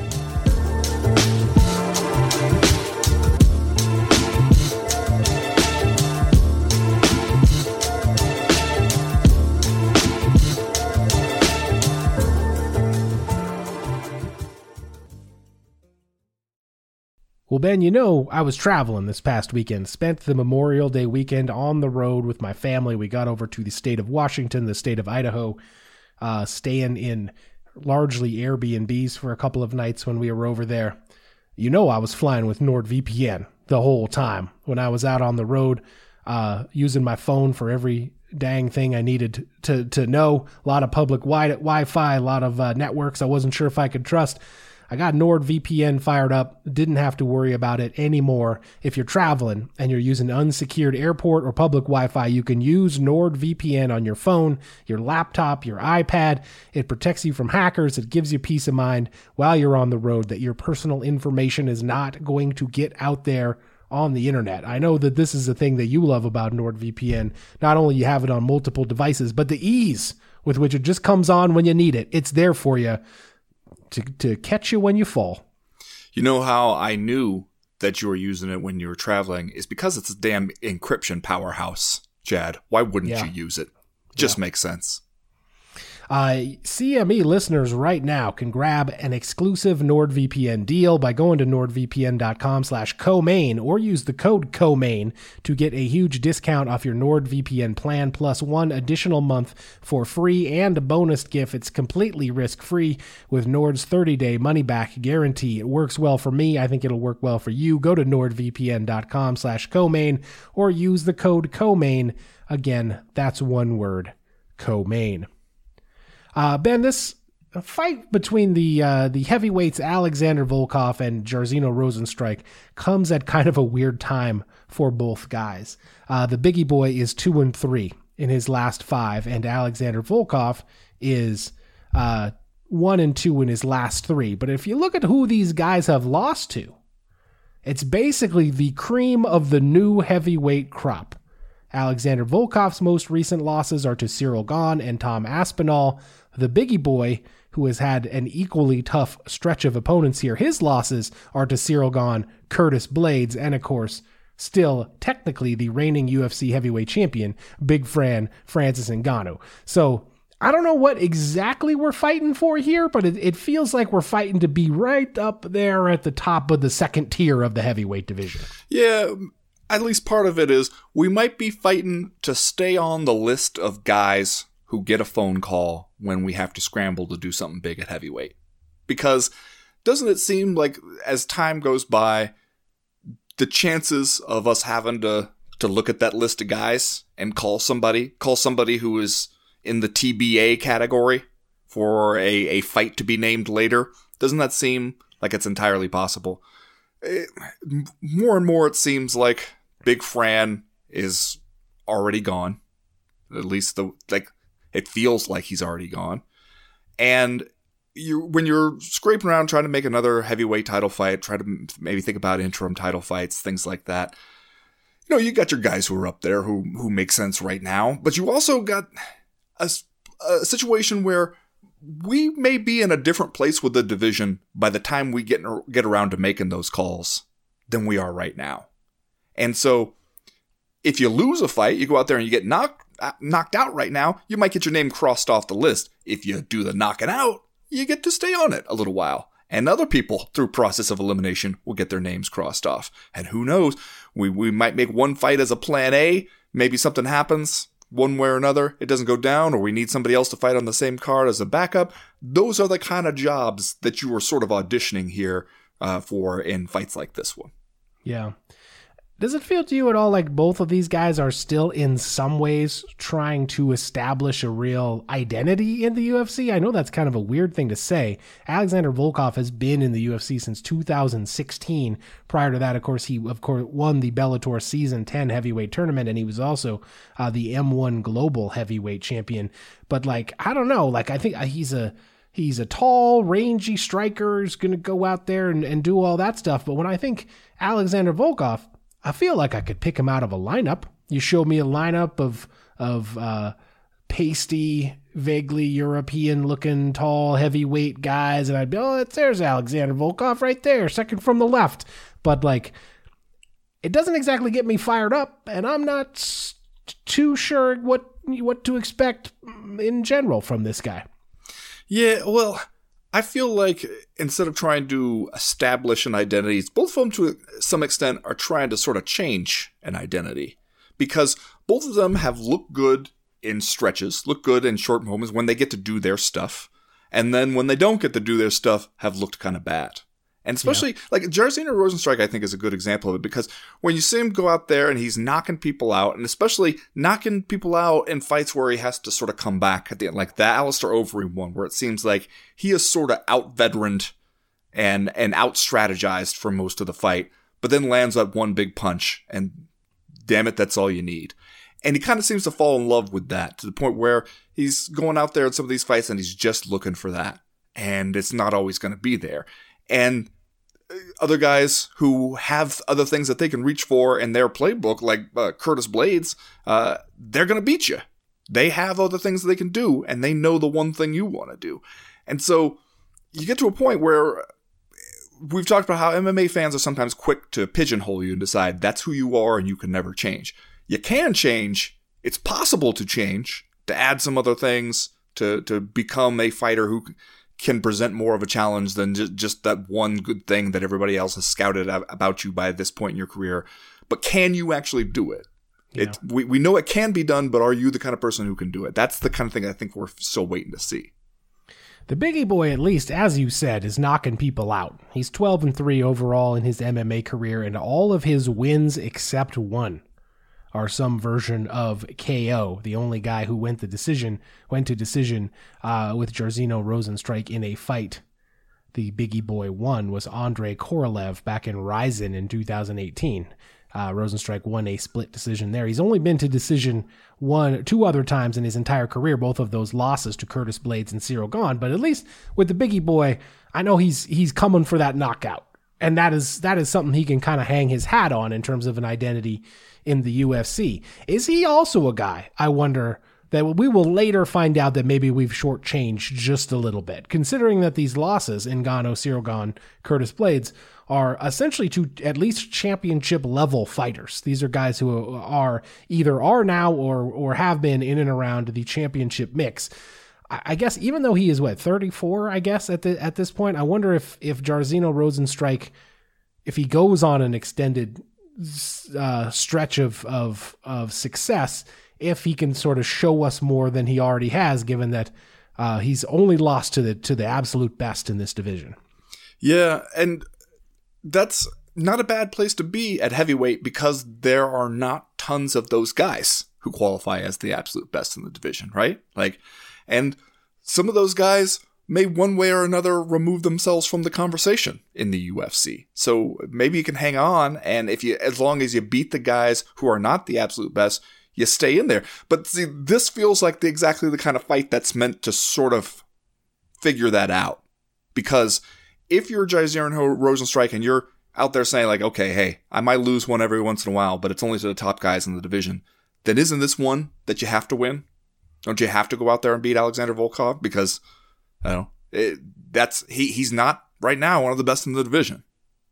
Well, Ben, you know, I was traveling this past weekend, spent the Memorial Day weekend on the road with my family. We got over to the state of Washington, the state of Idaho, uh, staying in largely Airbnbs for a couple of nights when we were over there. You know, I was flying with NordVPN the whole time when I was out on the road, uh, using my phone for every dang thing I needed to to know. A lot of public wi- Wi-Fi, a lot of uh, networks I wasn't sure if I could trust. I got NordVPN fired up, didn't have to worry about it anymore. If you're traveling and you're using unsecured airport or public Wi-Fi, you can use NordVPN on your phone, your laptop, your iPad. It protects you from hackers. It gives you peace of mind while you're on the road that your personal information is not going to get out there on the internet. I know that this is the thing that you love about NordVPN. Not only you have it on multiple devices, but the ease with which it just comes on when you need it. It's there for you. To, to catch you when you fall.
You know how I knew that you were using it when you were traveling is because it's a damn encryption powerhouse, Chad. Why wouldn't
yeah.
you use it? Just
yeah.
makes sense.
Uh, C M E listeners right now can grab an exclusive NordVPN deal by going to nordvpn.com slash co-main or use the code COMAIN to get a huge discount off your NordVPN plan plus one additional month for free and a bonus gift. It's completely risk-free with Nord's thirty-day money-back guarantee. It works well for me. I think it'll work well for you. Go to nordvpn.com slash co-main or use the code COMAIN. Again, that's one word, COMAIN. Uh, Ben, this fight between the uh, the heavyweights Alexander Volkov and Jairzinho Rozenstruik comes at kind of a weird time for both guys. Uh, the Biggie Boy is two and three in his last five, and Alexander Volkov is uh, one and two in his last three. But if you look at who these guys have lost to, it's basically the cream of the new heavyweight crop. Alexander Volkov's most recent losses are to Cyril Gahn and Tom Aspinall. The Biggie Boy, who has had an equally tough stretch of opponents here, his losses are to Cyril Gahn, Curtis Blades, and of course, still technically the reigning U F C heavyweight champion, Big Fran Francis Ngannou. So I don't know what exactly we're fighting for here, but it, it feels like we're fighting to be right up there at the top of the second tier of the heavyweight division.
Yeah, at least part of it is we might be fighting to stay on the list of guys who get a phone call when we have to scramble to do something big at heavyweight. Because doesn't it seem like as time goes by, the chances of us having to, to look at that list of guys and call somebody, call somebody who is in the T B A category for a, a fight to be named later, doesn't that seem like it's entirely possible? It, more and more it seems like Big Fran is already gone. At least the like it feels like he's already gone. And you when you're scraping around trying to make another heavyweight title fight, try to maybe think about interim title fights, things like that. You know, you got your guys who are up there who who make sense right now, but you also got a, a situation where we may be in a different place with the division by the time we get get around to making those calls than we are right now. And so if you lose a fight, you go out there and you get knocked knocked out right now, you might get your name crossed off the list. If you do the knocking out, you get to stay on it a little while. And other people, through process of elimination, will get their names crossed off. And who knows, we, we might make one fight as a plan A. Maybe something happens one way or another. It doesn't go down, or we need somebody else to fight on the same card as a backup. Those are the kind of jobs that you are sort of auditioning here uh, for in fights like this one.
Yeah. Does it feel to you at all like both of these guys are still in some ways trying to establish a real identity in the U F C? I know that's kind of a weird thing to say. Alexander Volkov has been in the U F C since two thousand sixteen. Prior to that, of course, he of course won the Bellator Season ten heavyweight tournament, and he was also uh, the M one Global heavyweight champion. But like, I don't know, like I think he's a he's a tall, rangy striker who's going to go out there and, and do all that stuff. But when I think Alexander Volkov, I feel like I could pick him out of a lineup. You show me a lineup of of uh, pasty, vaguely European-looking, tall, heavyweight guys, and I'd be, oh, that's, there's Alexander Volkov right there, second from the left. But, like, it doesn't exactly get me fired up, and I'm not s- too sure what what to expect in general from this guy.
Yeah, well, I feel like instead of trying to establish an identity, both of them to some extent are trying to sort of change an identity. Because both of them have looked good in stretches, look good in short moments when they get to do their stuff. And then when they don't get to do their stuff, have looked kind of bad. And especially, yeah. like, Jairzinho Rozenstruik, I think, is a good example of it, because when you see him go out there and he's knocking people out, and especially knocking people out in fights where he has to sort of come back at the end, like the Alistair Overeem one, where it seems like he is sort of out-veteraned and, and out-strategized for most of the fight, but then lands that one big punch, and damn it, that's all you need. And he kind of seems to fall in love with that, to the point where he's going out there in some of these fights and he's just looking for that. And it's not always going to be there. And other guys who have other things that they can reach for in their playbook, like uh, Curtis Blades, uh, they're going to beat you. They have other things that they can do, and they know the one thing you want to do. And so you get to a point where we've talked about how M M A fans are sometimes quick to pigeonhole you and decide that's who you are and you can never change. You can change. It's possible to change, to add some other things, to, to become a fighter who can present more of a challenge than just, just that one good thing that everybody else has scouted about you by this point in your career. But can you actually do it? Yeah. It we, we know it can be done, but are you the kind of person who can do it? That's the kind of thing I think we're still waiting to see.
The Biggie Boy, at least, as you said, is knocking people out. He's twelve and three overall in his M M A career, and all of his wins except one are some version of K O. The only guy who went the decision went to decision uh, with Jairzinho Rozenstruik in a fight the Biggie Boy won was Andrei Korolev back in Rizin in two thousand eighteen. Uh, Rozenstruik won a split decision there. He's only been to decision one, two other times in his entire career, both of those losses to Curtis Blades and Ciryl Gane. But at least with the Biggie Boy, I know he's he's coming for that knockout. And that is that is something he can kind of hang his hat on in terms of an identity in the U F C. Is he also a guy, I wonder, that we will later find out that maybe we've shortchanged just a little bit, considering that these losses, Ngannou, Ciryl Gane, Curtis Blades, are essentially to at least championship level fighters. These are guys who are either are now or or have been in and around the championship mix. I guess even though he is what thirty-four, I guess at the at this point, I wonder if if Jairzinho Rozenstruik, if he goes on an extended uh, stretch of of of success, if he can sort of show us more than he already has, given that uh, he's only lost to the to the absolute best in this division.
Yeah, and that's not a bad place to be at heavyweight, because there are not tons of those guys who qualify as the absolute best in the division, right? Like. And some of those guys may one way or another remove themselves from the conversation in the U F C. So maybe you can hang on, and if you, as long as you beat the guys who are not the absolute best, you stay in there. But see, this feels like the, exactly the kind of fight that's meant to sort of figure that out. Because if you're Jairzinho Rozenstruik and you're out there saying like, okay, hey, I might lose one every once in a while, but it's only to the top guys in the division, then isn't this one that you have to win? Don't you have to go out there and beat Alexander Volkov? Because, I don't know, it, that's, he, he's not right now one of the best in the division.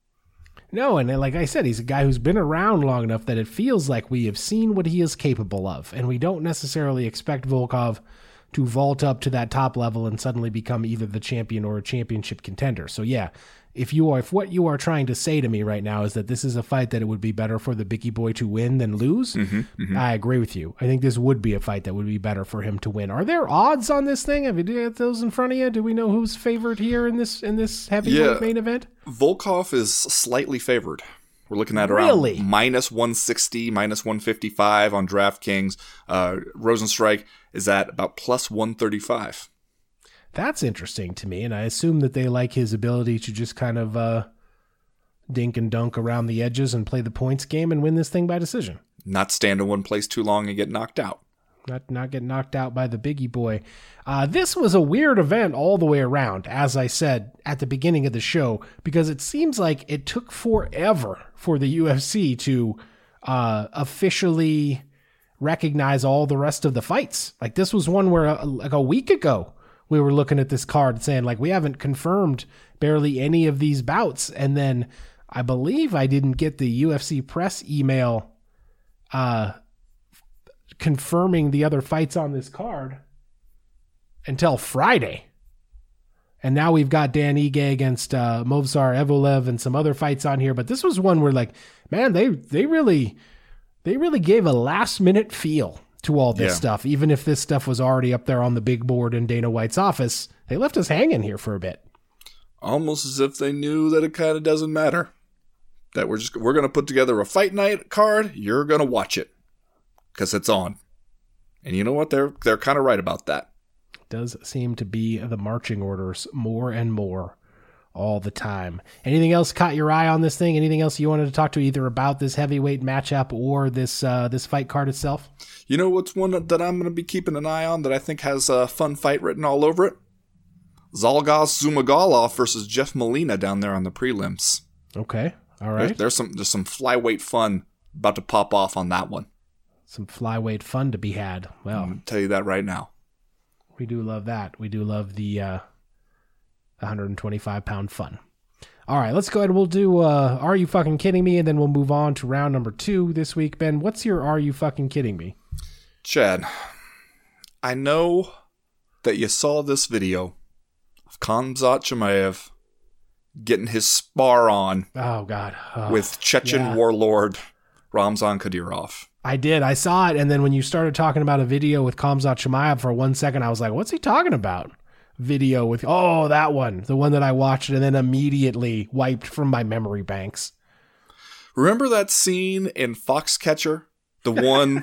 No, and like I said, he's a guy who's been around long enough that it feels like we have seen what he is capable of. And we don't necessarily expect Volkov to vault up to that top level and suddenly become either the champion or a championship contender. So yeah, if you are, if what you are trying to say to me right now is that this is a fight that it would be better for the Biggie Boy to win than lose, mm-hmm, mm-hmm. I agree with you. I think this would be a fight that would be better for him to win. Are there odds on this thing? Have you got those in front of you? Do we know who's favored here in this in this heavyweight yeah. main event?
Volkov is slightly favored. We're looking at around really? minus one sixty, minus one fifty-five on DraftKings. Uh, Rozenstruik is at about plus one thirty-five.
That's interesting to me, and I assume that they like his ability to just kind of uh, dink and dunk around the edges and play the points game and win this thing by decision.
Not stand in one place too long and get knocked out.
Not not get knocked out by the Biggie Boy. Uh, this was a weird event all the way around, as I said at the beginning of the show, because it seems like it took forever for the U F C to uh, officially recognize all the rest of the fights. Like this was one where uh, like a week ago, we were looking at this card saying, like, we haven't confirmed barely any of these bouts. And then I believe I didn't get the U F C press email uh, confirming the other fights on this card until Friday. And now we've got Dan Ige against uh, Movsar Evloev and some other fights on here. But this was one where, like, man, they they really they really gave a last minute feel to all this yeah. stuff. Even if this stuff was already up there on the big board in Dana White's office, they left us hanging here for a bit.
Almost as if they knew that it kind of doesn't matter. That we're just we're going to put together a fight night card. You're going to watch it because it's on. And you know what? They're they're kind of right about that.
Does seem to be the marching orders more and more all the time. Anything else caught your eye on this thing? Anything else you wanted to talk to either about this heavyweight matchup or this uh, this fight card itself?
You know what's one that I'm going to be keeping an eye on that I think has a fun fight written all over it? Zhalgas Zhumagulov versus Jeff Molina down there on the prelims.
Okay, all right.
There's, there's some there's some flyweight fun about to pop off on that one.
Some flyweight fun to be had. Well,
I'm going to tell you that right now.
We do love that. We do love the uh, one twenty-five pound fun. All right, let's go ahead. We'll do uh, Are You Fucking Kidding Me? And then we'll move on to round number two this week. Ben, what's your Are You Fucking Kidding Me?
Chad, I know that you saw this video of Khamzat Chimaev getting his spar on
oh, God. Oh,
with Chechen
yeah.
warlord Ramzan Kadyrov.
I did. I saw it, and then when you started talking about a video with Khamzat Chimaev for one second, I was like, what's he talking about? Video with, oh, that one. The one that I watched and then immediately wiped from my memory banks.
Remember that scene in Foxcatcher? The one...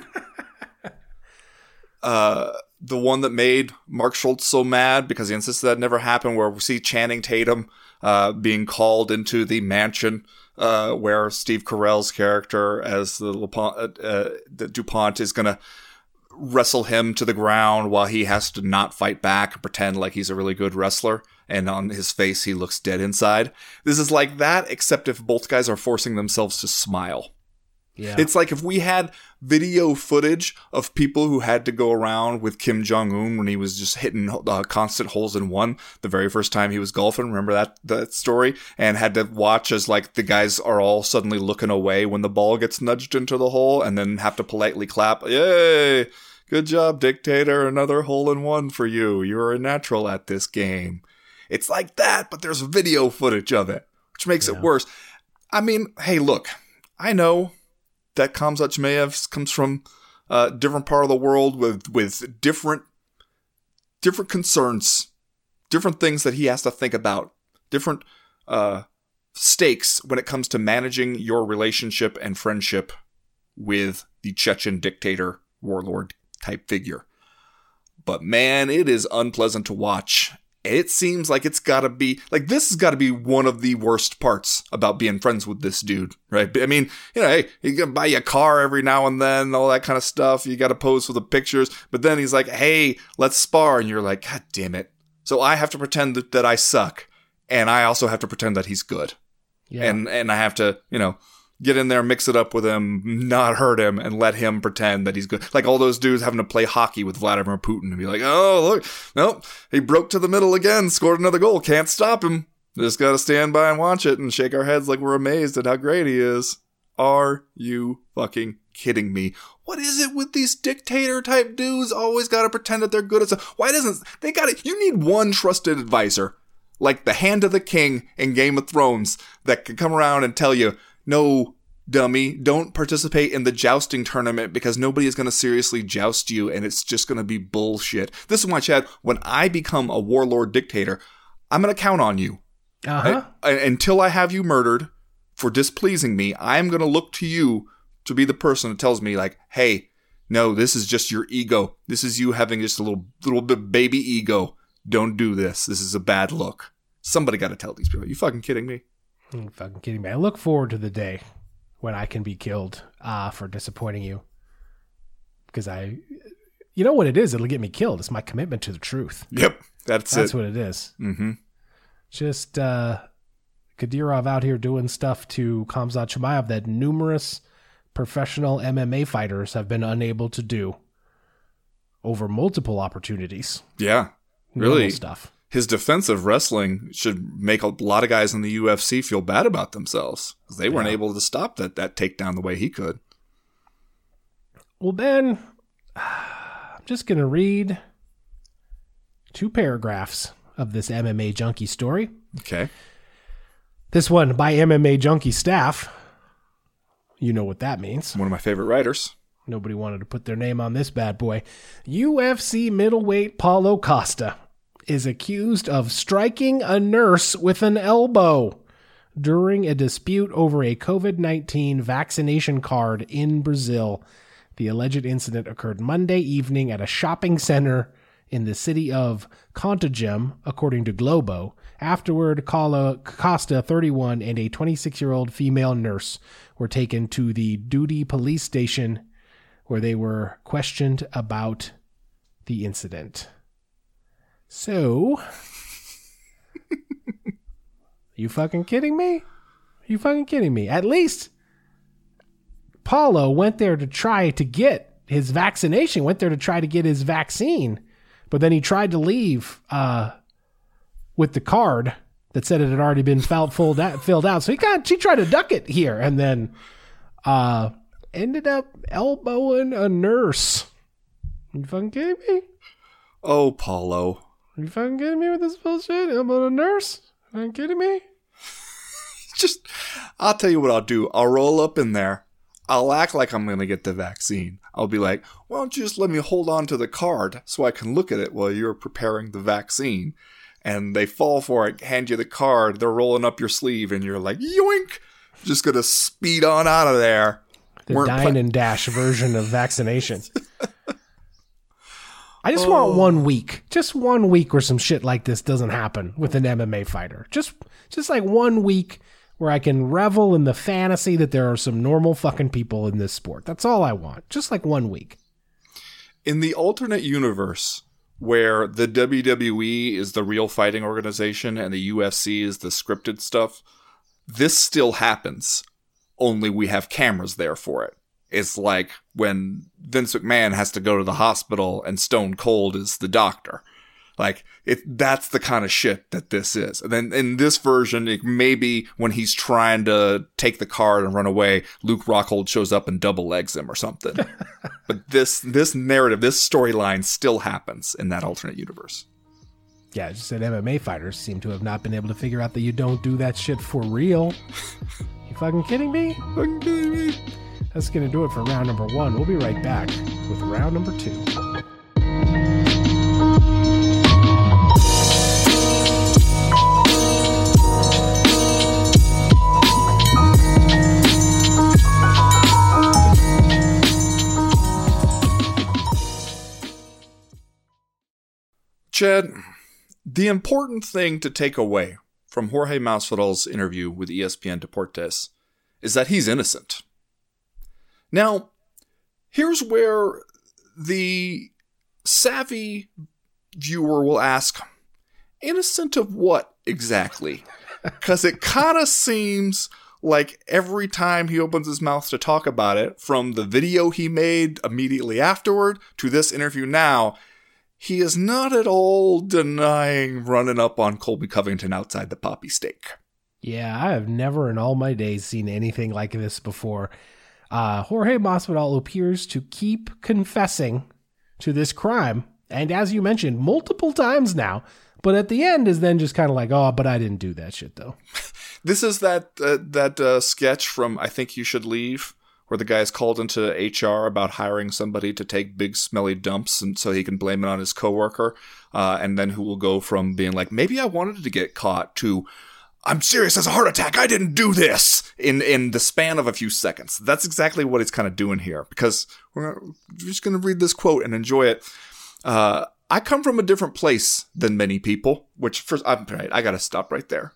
uh, the one that made Mark Schultz so mad because he insisted that never happened, where we see Channing Tatum uh, being called into the mansion uh, where Steve Carell's character as the, LaPont, uh, the DuPont is going to wrestle him to the ground while he has to not fight back and pretend like he's a really good wrestler. And on his face, he looks dead inside. This is like that, except if both guys are forcing themselves to smile.
Yeah.
It's like if we had video footage of people who had to go around with Kim Jong-un when he was just hitting uh, constant holes in one the very first time he was golfing. Remember that, that story? And had to watch as like the guys are all suddenly looking away when the ball gets nudged into the hole and then have to politely clap. Yay! Good job, dictator. Another hole in one for you. You're a natural at this game. It's like that, but there's video footage of it, which makes yeah. it worse. I mean, hey, look, I know that Khamzat Chimaev comes from a different part of the world with, with different, different concerns, different things that he has to think about, different uh, stakes when it comes to managing your relationship and friendship with the Chechen dictator, warlord type figure. But man, it is unpleasant to watch. It seems like it's gotta be, like this has gotta be one of the worst parts about being friends with this dude, right? I mean, you know, hey, you gotta buy you a car every now and then, all that kind of stuff. You gotta pose for the pictures. But then he's like, hey, let's spar. And you're like, God damn it. So I have to pretend that, that I suck. And I also have to pretend that he's good. Yeah. And, and I have to, you know, get in there, mix it up with him, not hurt him, and let him pretend that he's good. Like all those dudes having to play hockey with Vladimir Putin and be like, oh, look, nope, he broke to the middle again, scored another goal, can't stop him. Just gotta stand by and watch it and shake our heads like we're amazed at how great he is. Are you fucking kidding me? What is it with these dictator type dudes? Always gotta pretend that they're good at stuff. Why doesn't, they gotta, you need one trusted advisor, like the Hand of the King in Game of Thrones, that can come around and tell you, no, dummy, don't participate in the jousting tournament because nobody is going to seriously joust you and it's just going to be bullshit. This is why, Chad, when I become a warlord dictator, I'm going to count on you.
Uh-huh.
I, I, until I have you murdered for displeasing me, I'm going to look to you to be the person that tells me, like, hey, no, this is just your ego. This is you having just a little, little bit baby ego. Don't do this. This is a bad look. Somebody got to tell these people. Are you fucking kidding me?
You're fucking kidding me. I look forward to the day when I can be killed uh, for disappointing you. Because I, you know what it is? It'll get me killed. It's my commitment to the truth.
Yep. That's,
That's
it.
what it is.
Mm-hmm.
Just uh, Kadyrov out here doing stuff to Khamzat Chimaev that numerous professional M M A fighters have been unable to do over multiple opportunities.
Yeah. Really.
Normal stuff.
His defensive wrestling should make a lot of guys in the U F C feel bad about themselves because they weren't yeah. able to stop that, that takedown the way he could.
Well, Ben, I'm just going to read two paragraphs of this M M A Junkie story.
Okay.
This one by M M A Junkie staff. You know what that means.
One of my favorite writers.
Nobody wanted to put their name on this bad boy. U F C middleweight Paulo Costa is accused of striking a nurse with an elbow during a dispute over a covid nineteen vaccination card in Brazil. The alleged incident occurred Monday evening at a shopping center in the city of Contagem, according to Globo. Afterward, Costa, thirty-one, and a twenty-six-year-old female nurse were taken to the Duty police station where they were questioned about the incident. So, you fucking kidding me? You fucking kidding me? At least Paulo went there to try to get his vaccination, went there to try to get his vaccine, but then he tried to leave uh, with the card that said it had already been filled, filled out, filled out. So he got, he tried to duck it here and then uh, ended up elbowing a nurse. You fucking kidding me?
Oh, Paulo.
Are you fucking kidding me with this bullshit? Elbowing a nurse? Are you kidding me?
Just, I'll tell you what I'll do. I'll roll up in there. I'll act like I'm going to get the vaccine. I'll be like, why don't you just let me hold on to the card so I can look at it while you're preparing the vaccine? And they fall for it, hand you the card, they're rolling up your sleeve, and you're like, yoink! Just going to speed on out of there.
The
Weren't
dine
pla-
and dash version of vaccination. I just
Oh.
want one week. Just one week where some shit like this doesn't happen with an M M A fighter. Just just like one week where I can revel in the fantasy that there are some normal fucking people in this sport. That's all I want. Just like one week.
In the alternate universe where the W W E is the real fighting organization and the U F C is the scripted stuff, this still happens. Only we have cameras there for it. It's like when Vince McMahon has to go to the hospital and Stone Cold is the doctor. Like, it, that's the kind of shit that this is. And then in this version, it maybe when he's trying to take the card and run away, Luke Rockhold shows up and double legs him or something. But this this narrative, this storyline still happens in that alternate universe.
Yeah, I just said M M A fighters seem to have not been able to figure out that you don't do that shit for real. You fucking kidding me?
Fucking kidding me?
That's going to do it for round number one. We'll be right back with round number two.
Chad, the important thing to take away from Jorge Masvidal's interview with E S P N Deportes is that he's innocent. Now, here's where the savvy viewer will ask, innocent of what exactly? Because it kind of seems like every time he opens his mouth to talk about it, from the video he made immediately afterward to this interview now, he is not at all denying running up on Colby Covington outside the Poppy Steak.
Yeah, I have never in all my days seen anything like this before. Uh, Jorge Masvidal appears to keep confessing to this crime, and as you mentioned, multiple times now, but at the end is then just kind of like, oh, but I didn't do that shit, though.
This is that uh, that uh, sketch from I Think You Should Leave, where the guy's called into H R about hiring somebody to take big smelly dumps and so he can blame it on his coworker, uh, and then who will go from being like, maybe I wanted to get caught, to I'm serious as a heart attack, I didn't do this, in in the span of a few seconds. That's exactly what it's kind of doing here, because we're, gonna, we're just going to read this quote and enjoy it. Uh, I come from a different place than many people, which first, I'm right, I got to stop right there.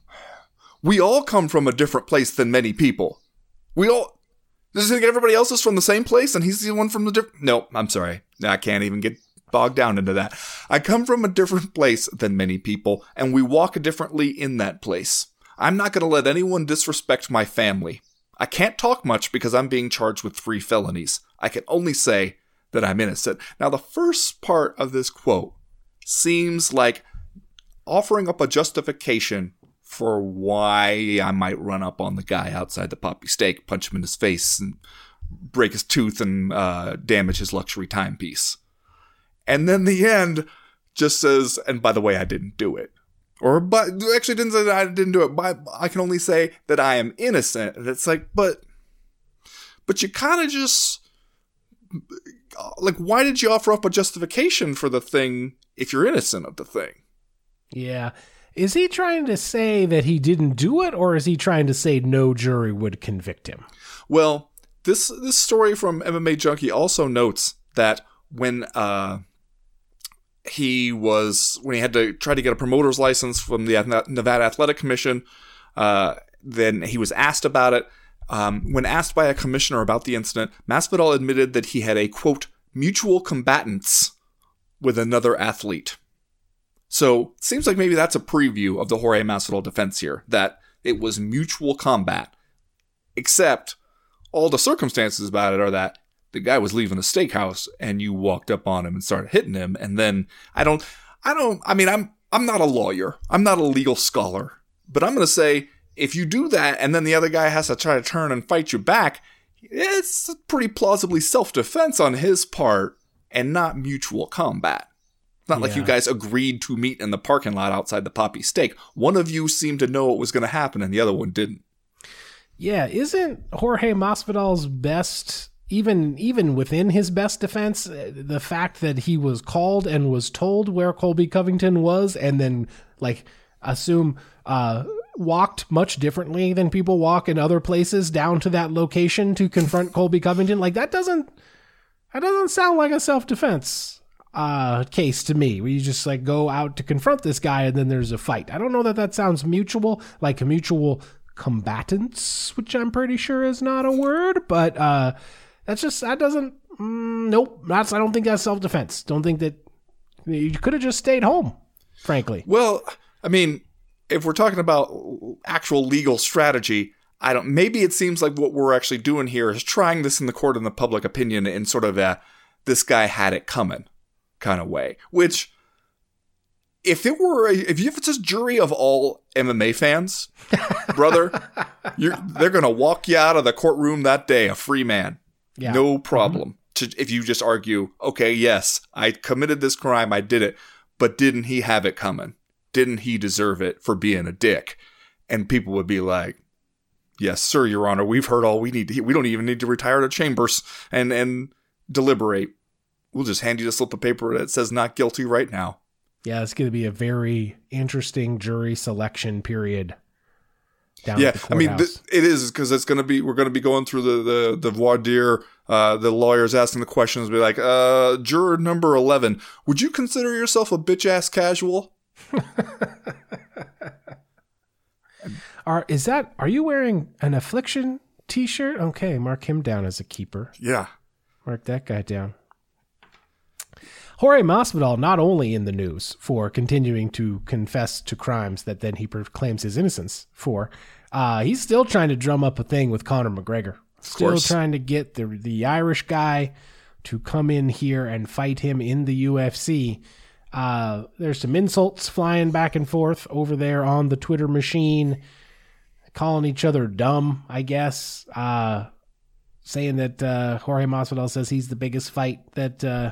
We all come from a different place than many people. We all, does he think everybody else is from the same place and he's the one from the different, no, I'm sorry. I can't even get bogged down into that. I come from a different place than many people, and we walk differently in that place. I'm not going to let anyone disrespect my family. I can't talk much because I'm being charged with three felonies. I can only say that I'm innocent. Now, the first part of this quote seems like offering up a justification for why I might run up on the guy outside the Poppy Steak, punch him in his face, and break his tooth and uh, damage his luxury timepiece. And then the end just says, and by the way, I didn't do it. Or, but actually didn't say that I didn't do it, but I can only say that I am innocent. And it's like, but, but you kind of just, like, why did you offer up a justification for the thing if you're innocent of the thing?
Yeah. Is he trying to say that he didn't do it, or is he trying to say no jury would convict him?
Well, this this story from M M A Junkie also notes that when uh, he was when he had to try to get a promoter's license from the Nevada Athletic Commission, uh, then he was asked about it. Um, when asked by a commissioner about the incident, Masvidal admitted that he had a, quote, mutual combatants with another athlete. So it seems like maybe that's a preview of the Jorge Masvidal defense here, that it was mutual combat. Except all the circumstances about it are that the guy was leaving a steakhouse and you walked up on him and started hitting him. And then I don't, I don't, I mean, I'm, I'm not a lawyer. I'm not a legal scholar, but I'm going to say if you do that and then the other guy has to try to turn and fight you back, it's pretty plausibly self-defense on his part and not mutual combat. It's not yeah. like you guys agreed to meet in the parking lot outside the Poppy Steak. One of you seemed to know what was going to happen and the other one didn't.
Yeah, isn't Jorge Masvidal's best, even even within his best defense, the fact that he was called and was told where Colby Covington was and then, like, assume uh, walked much differently than people walk in other places down to that location to confront Colby Covington? Like, that doesn't, that doesn't sound like a self-defense uh case to me, where you just like go out to confront this guy and then there's a fight. I don't know that that sounds mutual, like a mutual combatants, which I'm pretty sure is not a word, but uh that's just, that doesn't, mm, nope, that's, I don't think that's self-defense. Don't think that, you could have just stayed home, frankly.
Well, I mean, if we're talking about actual legal strategy, I don't, maybe it seems like what we're actually doing here is trying this in the court of the public opinion in sort of a, this guy had it coming kind of way, which if it were, a, if you have it's a jury of all M M A fans, brother, you're, they're going to walk you out of the courtroom that day a free man. Yeah. No problem. Mm-hmm. To, if you just argue, okay, yes, I committed this crime, I did it, but didn't he have it coming? Didn't he deserve it for being a dick? And people would be like, yes, sir, Your Honor, we've heard all we need to hear. We don't even need to retire to chambers and, and deliberate. We'll just hand you the slip of paper that says not guilty right now.
Yeah, it's going to be a very interesting jury selection period. Down
yeah,
at the
I mean, th- it is, because it's going to be, we're going to be going through the, the, the voir dire, uh, the lawyers asking the questions, be like, uh, juror number eleven, would you consider yourself a bitch-ass casual?
Are, is that, are you wearing an Affliction t-shirt? Okay, mark him down as a keeper.
Yeah.
Mark that guy down. Jorge Masvidal not only in the news for continuing to confess to crimes that then he proclaims his innocence for, uh, he's still trying to drum up a thing with Conor McGregor. Still trying to get the the Irish guy to come in here and fight him in the U F C. Uh, there's some insults flying back and forth over there on the Twitter machine, calling each other dumb, I guess, uh, saying that uh, Jorge Masvidal says he's the biggest fight that uh,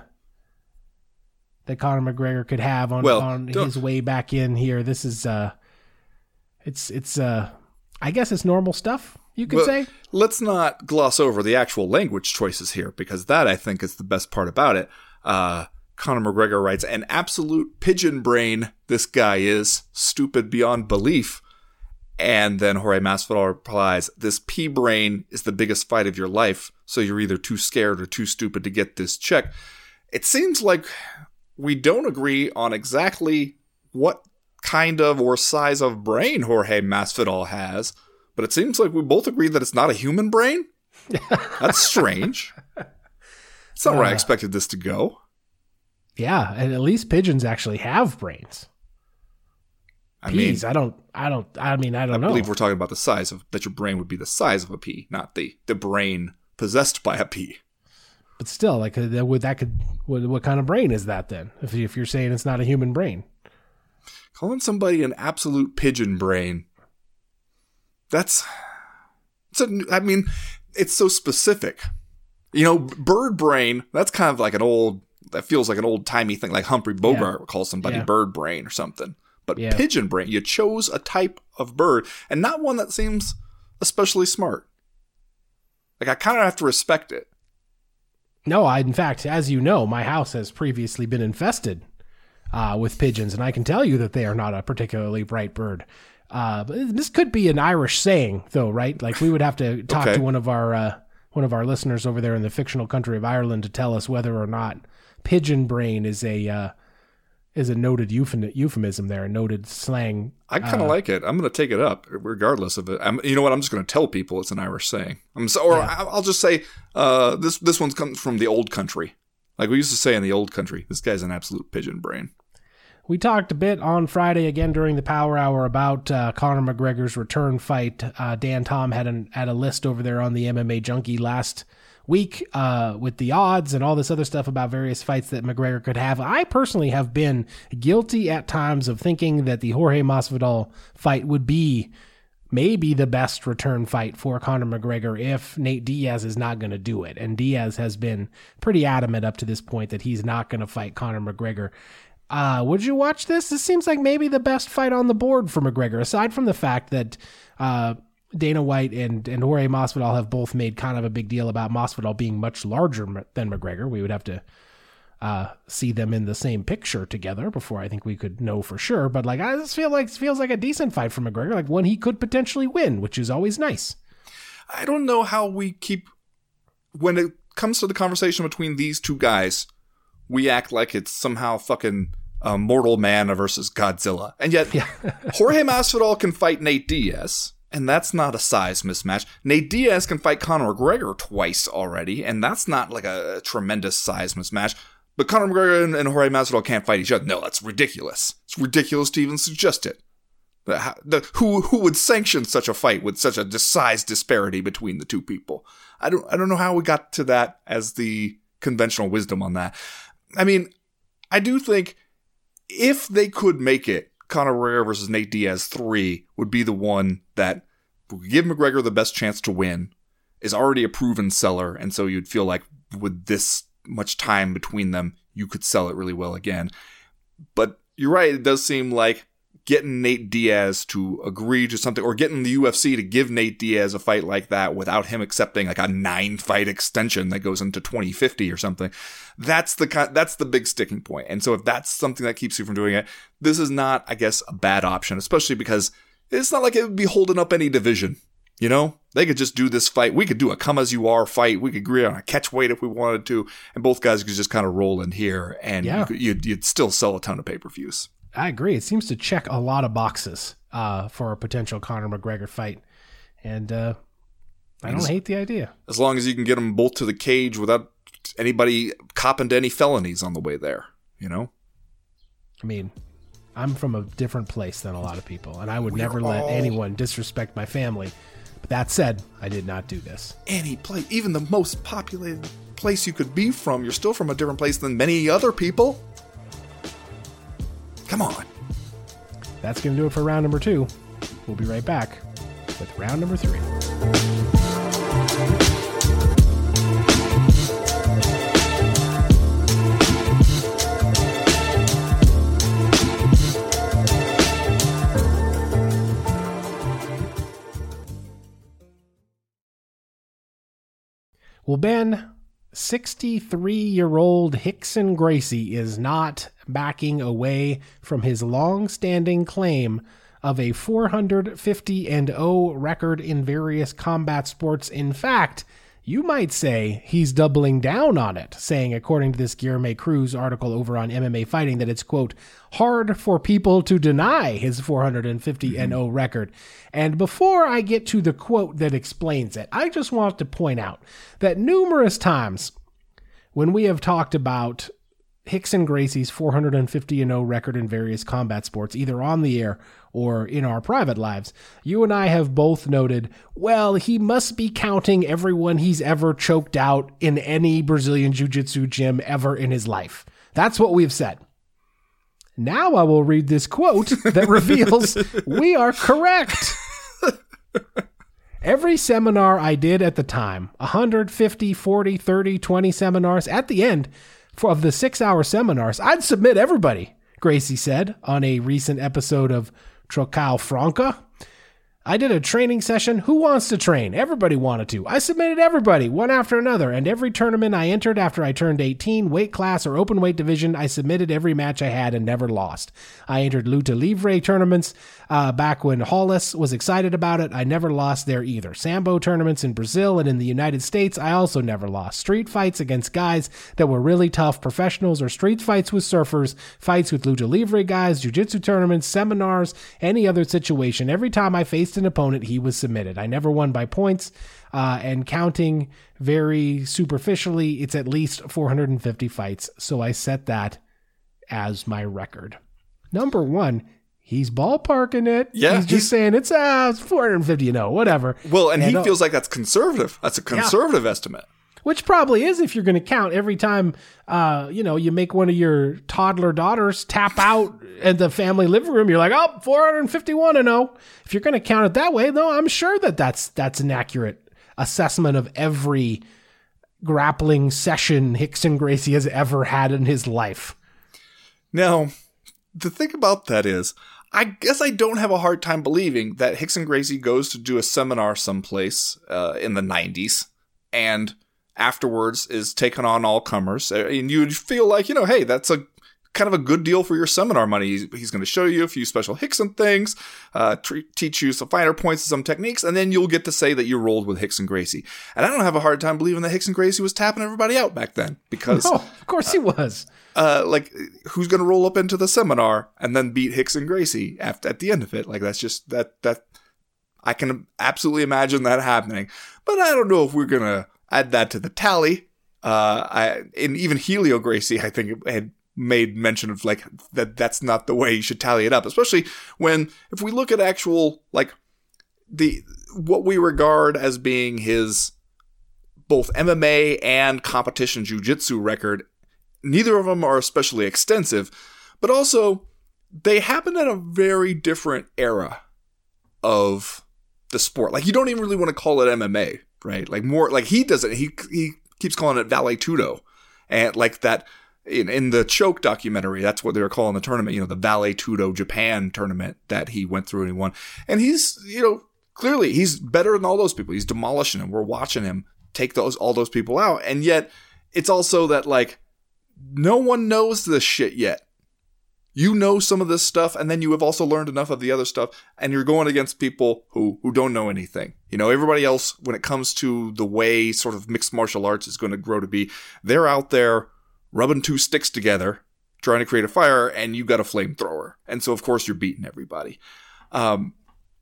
that Conor McGregor could have on,
well,
on his way back in here. This is, uh, it's, it's, uh, I guess it's normal stuff, you could
well,
say.
Let's not gloss over the actual language choices here, because that, I think, is the best part about it. Uh, Conor McGregor writes, an absolute pigeon brain this guy is, stupid beyond belief. And then Jorge Masvidal replies, this pea brain is the biggest fight of your life, so you're either too scared or too stupid to get this check. It seems like we don't agree on exactly what kind of or size of brain Jorge Masvidal has, but it seems like we both agree that it's not a human brain. That's strange. It's not uh, where I expected this to go.
Yeah, and at least pigeons actually have brains.
I
Peas,
mean,
I don't, I don't, I mean, I don't
I
know.
I believe we're talking about the size of, that your brain would be the size of a pea, not the, the brain possessed by a pea.
But still, like, uh, that would, that could, what, what kind of brain is that then? If, if you're saying it's not a human brain.
Calling somebody an absolute pigeon brain, that's, it's a, I mean, it's so specific. You know, bird brain, that's kind of like an old, that feels like an old-timey thing, like Humphrey Bogart yeah. would call somebody yeah. bird brain or something. But yeah. pigeon brain, you chose a type of bird, and not one that seems especially smart. Like, I kind of have to respect it.
No, I, in fact, as you know, my house has previously been infested uh, with pigeons, and I can tell you that they are not a particularly bright bird. Uh, but this could be an Irish saying, though, right? Like we would have to talk
okay.
to one of our uh, one of our listeners over there in the fictional country of Ireland to tell us whether or not pigeon brain is a uh, is a noted euphemism there, a noted slang.
I kind of uh, like it. I'm going to take it up, regardless of it. I'm, you know what? I'm just going to tell people it's an Irish saying. I'm so, or yeah. I'll just say uh, this. This one comes from the old country, like we used to say in the old country. This guy's an absolute pigeon brain.
We talked a bit on Friday again during the Power Hour about uh, Conor McGregor's return fight. Uh, Dan Tom had an had a list over there on the M M A Junkie last week uh, with the odds and all this other stuff about various fights that McGregor could have. I personally have been guilty at times of thinking that the Jorge Masvidal fight would be maybe the best return fight for Conor McGregor if Nate Diaz is not going to do it. And Diaz has been pretty adamant up to this point that he's not going to fight Conor McGregor. Uh, would you watch this? This seems like maybe the best fight on the board for McGregor, aside from the fact that uh, Dana White and, and Jorge Masvidal have both made kind of a big deal about Masvidal being much larger than McGregor. We would have to uh, see them in the same picture together before I think we could know for sure. But like, I just feel like it feels like a decent fight for McGregor, like one he could potentially win, which is always nice.
I don't know how we keep, when it comes to the conversation between these two guys, we act like it's somehow fucking uh, Mortal Man versus Godzilla. And yet, yeah. Jorge Masvidal can fight Nate Diaz, and that's not a size mismatch. Nate Diaz can fight Conor McGregor twice already, and that's not like a, a tremendous size mismatch. But Conor McGregor and, and Jorge Masvidal can't fight each other. No, that's ridiculous. It's ridiculous to even suggest it. The, how, the, who who would sanction such a fight with such a size disparity between the two people? I don't I don't know how we got to that as the conventional wisdom on that. I mean, I do think if they could make it, Conor McGregor versus Nate Diaz three would be the one that would give McGregor the best chance to win, is already a proven seller, and so you'd feel like with this much time between them, you could sell it really well again. But you're right, it does seem like getting Nate Diaz to agree to something, or getting the U F C to give Nate Diaz a fight like that without him accepting like a nine fight extension that goes into twenty fifty or something. That's the that's the big sticking point. And so if that's something that keeps you from doing it, this is not, I guess, a bad option, especially because it's not like it would be holding up any division. You know, they could just do this fight. We could do a come as you are fight. We could agree on a catch weight if we wanted to, and both guys could just kind of roll in here, and yeah. you could, you'd, you'd still sell a ton of pay-per-views.
I agree. It seems to check a lot of boxes uh, for a potential Conor McGregor fight. And uh, I don't as, hate the idea.
As long as you can get them both to the cage without anybody copping to any felonies on the way there, you know?
I mean, I'm from a different place than a lot of people, and I would We're never all... let anyone disrespect my family. But that said, I did not do this.
Any place, even the most populated place you could be from, you're still from a different place than many other people. Come on.
That's going to do it for round number two. We'll be right back with round number three. Well, Ben, sixty-three-year-old Rickson Gracie is not backing away from his long-standing claim of a four fifty and oh record in various combat sports. In fact, you might say he's doubling down on it, saying, according to this Guilherme Cruz article over on M M A Fighting, that it's, quote, hard for people to deny his four fifty and oh record. And before I get to the quote that explains it, I just want to point out that numerous times when we have talked about Rickson Gracie's four fifty and oh record in various combat sports, either on the air or in our private lives, you and I have both noted, well, he must be counting everyone he's ever choked out in any Brazilian Jiu-Jitsu gym ever in his life. That's what we've said. Now I will read this quote that reveals we are correct. Every seminar I did at the time, one hundred fifty, forty, thirty, twenty seminars, at the end of the six-hour seminars, I'd submit everybody, Gracie said on a recent episode of Trocao Franca. I did a training session. Who wants to train? Everybody wanted to. I submitted everybody, one after another, and every tournament I entered after I turned eighteen, weight class or open weight division, I submitted every match I had and never lost. I entered Luta Livre tournaments uh, back when Hollis was excited about it. I never lost there either. Sambo tournaments in Brazil and in the United States, I also never lost. Street fights against guys that were really tough, professionals or street fights with surfers, fights with Luta Livre guys, jiu-jitsu tournaments, seminars, any other situation. Every time I faced an opponent, he was submitted. I never won by points, uh, and counting very superficially, it's at least four hundred fifty fights, so I set that as my record. Number one, he's ballparking it.
Yeah,
he's just saying it's, uh, it's four hundred fifty, you know, whatever.
Well, and, and he
uh,
feels like that's conservative. That's a conservative yeah. estimate.
Which probably is if you're going to count every time, uh, you know, you make one of your toddler daughters tap out at the family living room. You're like, oh, four hundred fifty-one and oh. If you're going to count it that way, though, I'm sure that that's, that's an accurate assessment of every grappling session Rickson Gracie has ever had in his life.
Now, the thing about that is, I guess I don't have a hard time believing that Rickson Gracie goes to do a seminar someplace uh, in the nineties and afterwards is taking on all comers, and you'd feel like, you know, hey, that's a kind of a good deal for your seminar money. He's, he's going to show you a few special Rickson things, uh, t- teach you some finer points and some techniques, and then you'll get to say that you rolled with Rickson Gracie. And I don't have a hard time believing that Rickson Gracie was tapping everybody out back then, because
oh, of course uh, he was.
Uh, like, who's going to roll up into the seminar and then beat Rickson Gracie after, at the end of it? Like, that's just that that I can absolutely imagine that happening. But I don't know if we're going to add that to the tally. Uh, I, and even Helio Gracie, I think, had made mention of like that that's not the way you should tally it up, especially when, if we look at actual, like, the, what we regard as being his both M M A and competition jiu-jitsu record, neither of them are especially extensive, but also they happen at a very different era of the sport. Like, you don't even really want to call it M M A. Right, like more like he doesn't. He he keeps calling it Vale Tudo, and like that in in the Choke documentary, that's what they were calling the tournament. You know, the Vale Tudo Japan tournament that he went through and he won. And he's, you know, clearly he's better than all those people. He's demolishing them. We're watching him take those all those people out, and yet it's also that like no one knows this shit yet. You know some of this stuff, and then you have also learned enough of the other stuff, and you're going against people who, who don't know anything. You know, everybody else, when it comes to the way sort of mixed martial arts is going to grow to be, they're out there rubbing two sticks together, trying to create a fire, and you got a flamethrower. And so, of course, you're beating everybody. Um,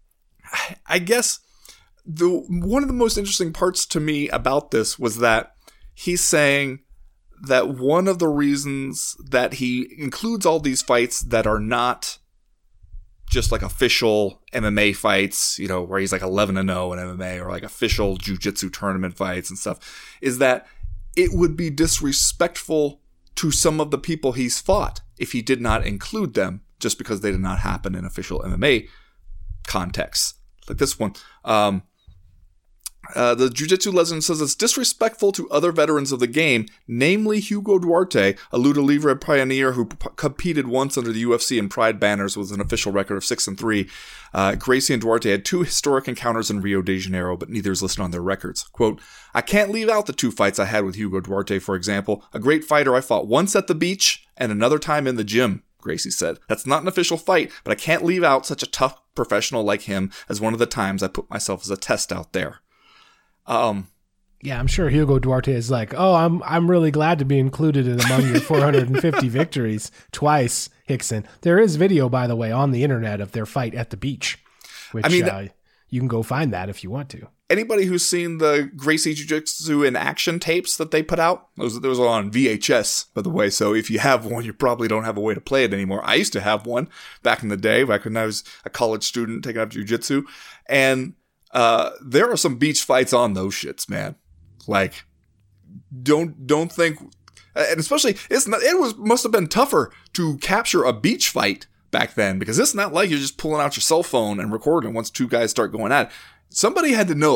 I guess the one of the most interesting parts to me about this was that he's saying that one of the reasons that he includes all these fights that are not just like official M M A fights, you know, where he's like eleven and oh in M M A, or like official jiu-jitsu tournament fights and stuff, is that it would be disrespectful to some of the people he's fought if he did not include them, just because they did not happen in official M M A contexts. Like this one. Um, Uh, the Jiu-Jitsu Legend says it's disrespectful to other veterans of the game, namely Hugo Duarte, a Luta Livre pioneer who p- competed once under the U F C and Pride banners with an official record of six and three. Uh, Gracie and Duarte had two historic encounters in Rio de Janeiro, but neither is listed on their records. Quote, I can't leave out the two fights I had with Hugo Duarte, for example. A great fighter I fought once at the beach and another time in the gym, Gracie said. That's not an official fight, but I can't leave out such a tough professional like him as one of the times I put myself as a test out there. Um,
yeah, I'm sure Hugo Duarte is like, oh, I'm I'm really glad to be included in among your four hundred fifty victories twice, Rickson. There is video, by the way, on the internet of their fight at the beach, which I mean, uh, you can go find that if you want to.
Anybody who's seen the Gracie Jiu-Jitsu in action tapes that they put out, those, those are on V H S, by the way, so if you have one, you probably don't have a way to play it anymore. I used to have one back in the day, back when I was a college student taking up Jiu-Jitsu, and Uh, there are some beach fights on those shits, man. Like, don't don't think, and especially it's not. It was must have been tougher to capture a beach fight back then, because it's not like you're just pulling out your cell phone and recording once two guys start going at it. Somebody had to know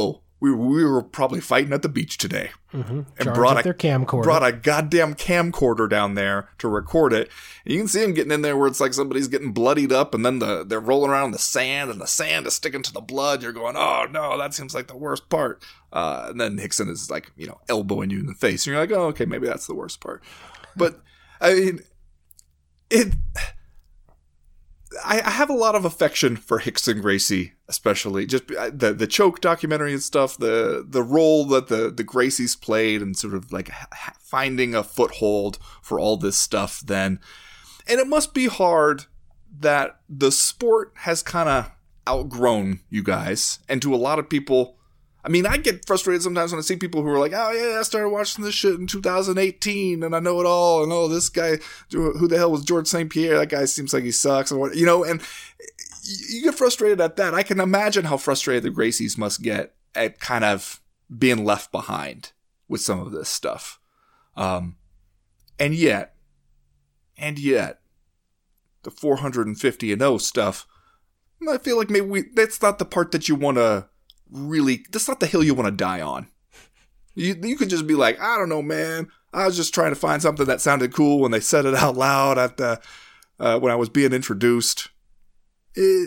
we we were probably fighting at the beach today,
mm-hmm.
and brought a
their camcorder.
brought a goddamn camcorder down there to record it. And you can see them getting in there where it's like somebody's getting bloodied up, and then the they're rolling around in the sand, and the sand is sticking to the blood. You're going, oh no, that seems like the worst part. Uh, and then Hickson is like, you know, elbowing you in the face, and you're like, oh, okay, maybe that's the worst part. But I mean, it. I, I have a lot of affection for Hickson Gracie, especially just the the Choke documentary and stuff. The the role that the the Gracies played, and sort of like finding a foothold for all this stuff. Then, and it must be hard that the sport has kind of outgrown you guys, and to a lot of people. I mean, I get frustrated sometimes when I see people who are like, oh, yeah, I started watching this shit in two thousand eighteen, and I know it all, and oh, this guy, who the hell was George Saint Pierre? That guy seems like he sucks, and what, you know, and you get frustrated at that. I can imagine how frustrated the Gracies must get at kind of being left behind with some of this stuff. Um, and yet, and yet, the four hundred fifty and oh stuff, I feel like maybe we, that's not the part that you want to really, that's not the hill you want to die on. You you could just be like, I don't know, man. I was just trying to find something that sounded cool when they said it out loud at the uh, when I was being introduced. It,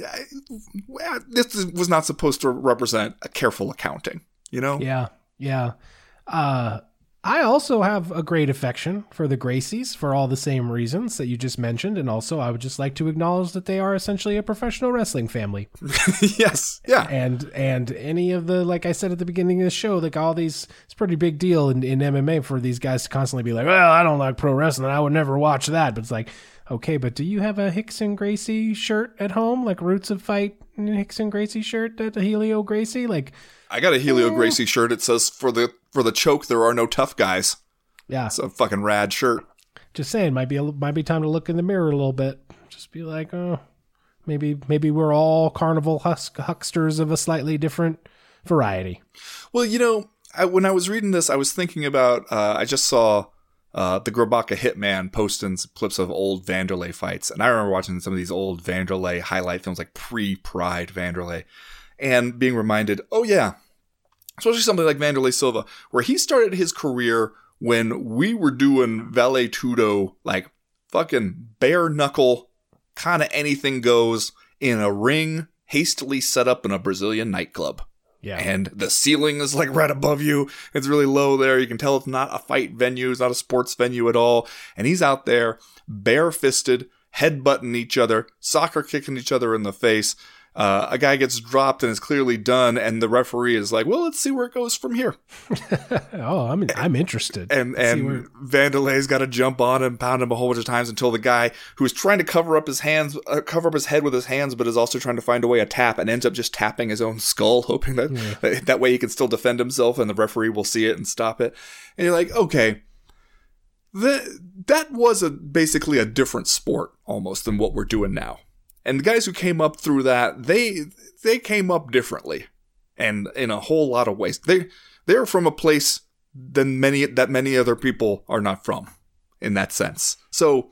I, this was not supposed to represent a careful accounting, you know?
Yeah, yeah. Uh, I also have a great affection for the Gracies for all the same reasons that you just mentioned. And also, I would just like to acknowledge that they are essentially a professional wrestling family.
Yes. Yeah.
And and any of the, like I said at the beginning of the show, like all these, it's a pretty big deal in, in M M A for these guys to constantly be like, well, I don't like pro wrestling. I would never watch that. But it's like, okay, but do you have a Hickson Gracie shirt at home? Like Roots of Fight Hickson Gracie shirt at the Helio Gracie? Like,
I got a Helio Gracie shirt. It says for the for the choke, there are no tough guys.
Yeah,
it's a fucking rad shirt.
Just saying, might be a, might be time to look in the mirror a little bit. Just be like, oh, maybe maybe we're all carnival husk, hucksters of a slightly different variety.
Well, you know, I, when I was reading this, I was thinking about. Uh, I just saw uh, the Grabaka Hitman posting some clips of old Vanderlei fights, and I remember watching some of these old Vanderlei highlight films, like pre-Pride Vanderlei. And being reminded, oh yeah, especially somebody like Vanderlei Silva, where he started his career when we were doing Vale Tudo, like fucking bare knuckle, kind of anything goes in a ring hastily set up in a Brazilian nightclub.
Yeah.
And the ceiling is like right above you. It's really low there. You can tell it's not a fight venue. It's not a sports venue at all. And he's out there bare-fisted, headbutting each other, soccer kicking each other in the face. Uh, a guy gets dropped and is clearly done, and the referee is like, "Well, let's see where it goes from here."
oh, I'm I'm interested.
And and where... Vanderlei's got to jump on and pound him a whole bunch of times until the guy who's trying to cover up his hands, uh, cover up his head with his hands, but is also trying to find a way to tap, and ends up just tapping his own skull, hoping that yeah. that, that way he can still defend himself, and the referee will see it and stop it. And you're like, okay. The, that was a basically a different sport almost than what we're doing now. And the guys who came up through that, they they came up differently, and in a whole lot of ways. They they're from a place than many that many other people are not from, in that sense. So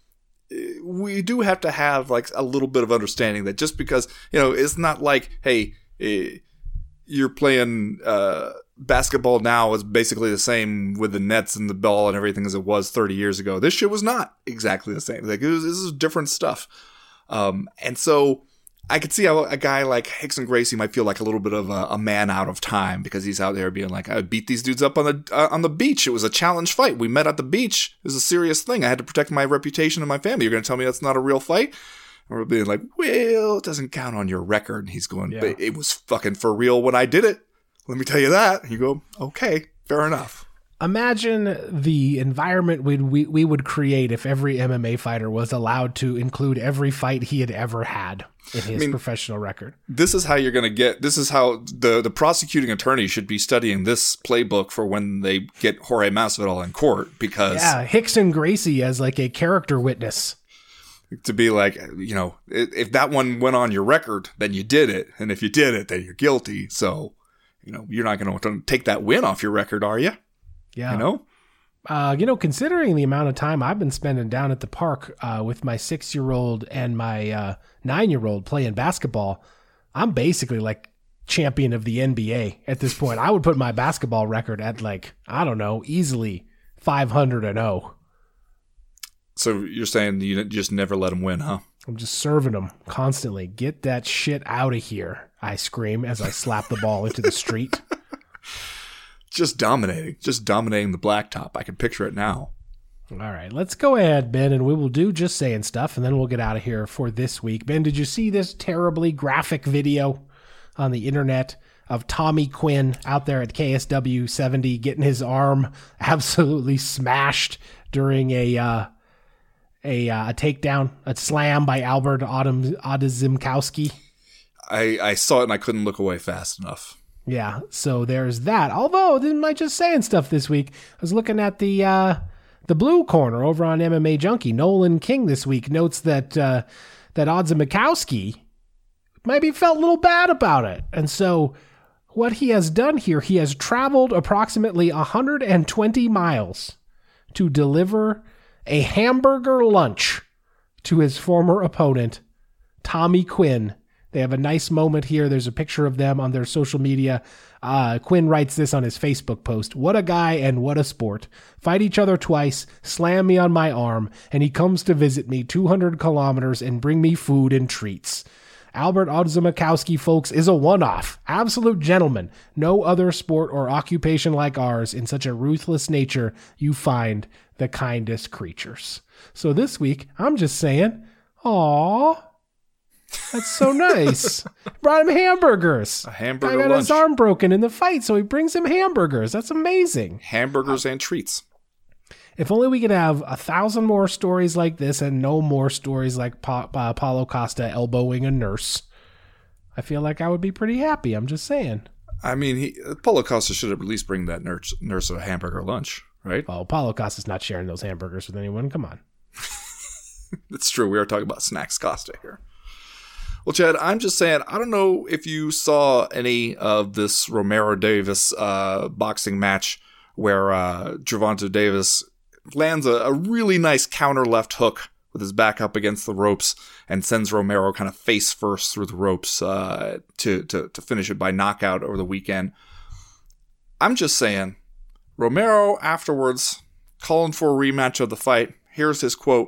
we do have to have like a little bit of understanding that just because, you know, it's not like, hey, you're playing uh, basketball now is basically the same with the nets and the ball and everything as it was thirty years ago. This shit was not exactly the same. Like it was, this is different stuff. Um, and so I could see how a guy like Hickson Gracie might feel like a little bit of a, a man out of time because he's out there being like, I beat these dudes up on the uh, on the beach. It was a challenge fight. We met at the beach. It was a serious thing. I had to protect my reputation and my family. You're going to tell me that's not a real fight? And we're being like, well, it doesn't count on your record. And he's going, yeah. But it was fucking for real when I did it. Let me tell you that. And you go, okay, fair enough.
Imagine the environment we, we we would create if every M M A fighter was allowed to include every fight he had ever had in his I mean, professional record.
This is how you're going to get, this is how the, the prosecuting attorney should be studying this playbook for when they get Jorge Masvidal in court, because...
Yeah, Hickson Gracie as like a character witness.
To be like, you know, if that one went on your record, then you did it. And if you did it, then you're guilty. So, you know, you're not going to take that win off your record, are you?
Yeah.
You know?
Uh, you know, considering the amount of time I've been spending down at the park uh, with my six-year-old and my uh, nine-year-old playing basketball, I'm basically like champion of the N B A at this point. I would put my basketball record at like, I don't know, easily five hundred and oh.
So you're saying you just never let him win, huh?
I'm just serving him constantly. Get that shit out of here, I scream as I slap the ball into the street.
Just dominating. Just dominating the blacktop. I can picture it now.
All right, let's go ahead, Ben, and we will do Just Saying Stuff, and then we'll get out of here for this week. Ben, did you see this terribly graphic video on the internet of Tommy Quinn out there at K S W seventy getting his arm absolutely smashed during a uh, a, uh, a takedown, a slam by Albert Odzimkowski?
I, I saw it and I couldn't look away fast enough.
Yeah, so there's that. Although, this might Just Saying Stuff this week. I was looking at the... Uh, The blue corner over on M M A Junkie, Nolan King, this week notes that uh, that Odzimkowski maybe felt a little bad about it. And so what he has done here, he has traveled approximately one hundred twenty miles to deliver a hamburger lunch to his former opponent, Tommy Quinn. They have a nice moment here. There's a picture of them on their social media. Uh, Quinn writes this on his Facebook post. What a guy and what a sport. Fight each other twice, slam me on my arm, and he comes to visit me two hundred kilometers and bring me food and treats. Albert Odzimkowski, folks, is a one-off. Absolute gentleman. No other sport or occupation like ours. In such a ruthless nature, you find the kindest creatures. So this week, I'm just saying, aww. That's so nice. Brought him hamburgers.
A hamburger
I got
lunch.
his arm broken in the fight, so he brings him hamburgers. That's amazing.
Hamburgers and treats.
If only we could have a thousand more stories like this and no more stories like pa- uh, Paulo Costa elbowing a nurse. I feel like I would be pretty happy. I'm just saying.
I mean, he, Paulo Costa should at least bring that nurse, nurse a hamburger lunch, right?
Oh, Paulo Costa's not sharing those hamburgers with anyone. Come on.
That's true. We are talking about Snacks Costa here. Well, Chad, I'm just saying, I don't know if you saw any of this Romero Davis uh, boxing match where uh, Gervonta Davis lands a, a really nice counter left hook with his back up against the ropes and sends Romero kind of face first through the ropes uh, to, to, to finish it by knockout over the weekend. I'm just saying, Romero afterwards calling for a rematch of the fight. Here's his quote.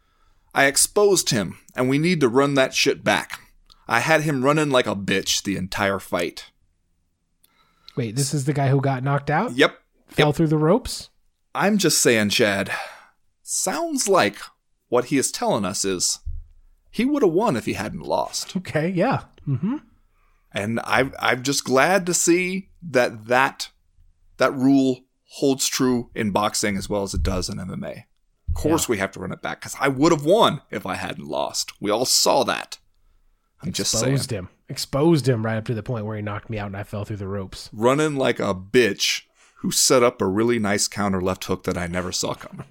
I exposed him, and we need to run that shit back. I had him running like a bitch the entire fight.
Wait, this is the guy who got knocked out?
Yep.
Fell
yep.
through the ropes?
I'm just saying, Chad, sounds like what he is telling us is he would have won if he hadn't lost.
Okay, yeah. Mm-hmm.
And I, I'm just glad to see that, that that rule holds true in boxing as well as it does in M M A. Of course yeah. we have to run it back because I would have won if I hadn't lost. We all saw that. I'm
Exposed
just saying.
Exposed him. Exposed him right up to the point where he knocked me out and I fell through the ropes.
Running like a bitch who set up a really nice counter left hook that I never saw coming.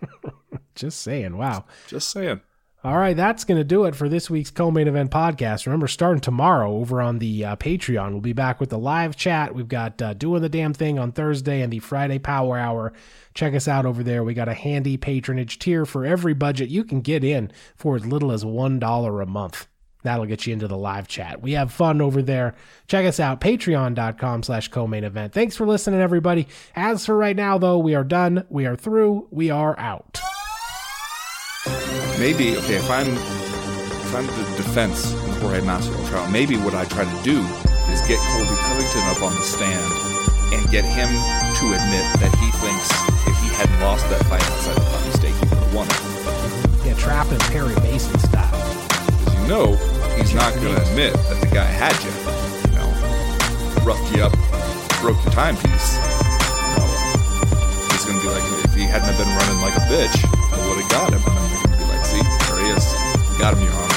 Just saying. Wow.
Just saying.
All right, that's going to do it for this week's Co-Main Event podcast. Remember, starting tomorrow over on the uh, Patreon, we'll be back with the live chat. We've got uh, Doing the Damn Thing on Thursday and the Friday Power Hour. Check us out over there. We got a handy patronage tier for every budget. You can get in for as little as one dollar a month. That'll get you into the live chat. We have fun over there. Check us out, patreon.com slash co-main event. Thanks for listening, everybody. As for right now, though, we are done. We are through. We are out.
Maybe, okay, if I'm if I'm the defense in the Jorge Masvidal trial, maybe what I try to do is get Colby Covington up on the stand and get him to admit that he thinks if he hadn't lost that fight outside of Puppy State, he would have won it.
Yeah, trap him Perry Mason style.
Because you know he's not going to admit that the guy had you, you know, roughed you up, broke your timepiece. You know, he's going to be like, if he hadn't have been running like a bitch, I would have got him. And then they're going to be like, see, there he is. Got him, Your Honor.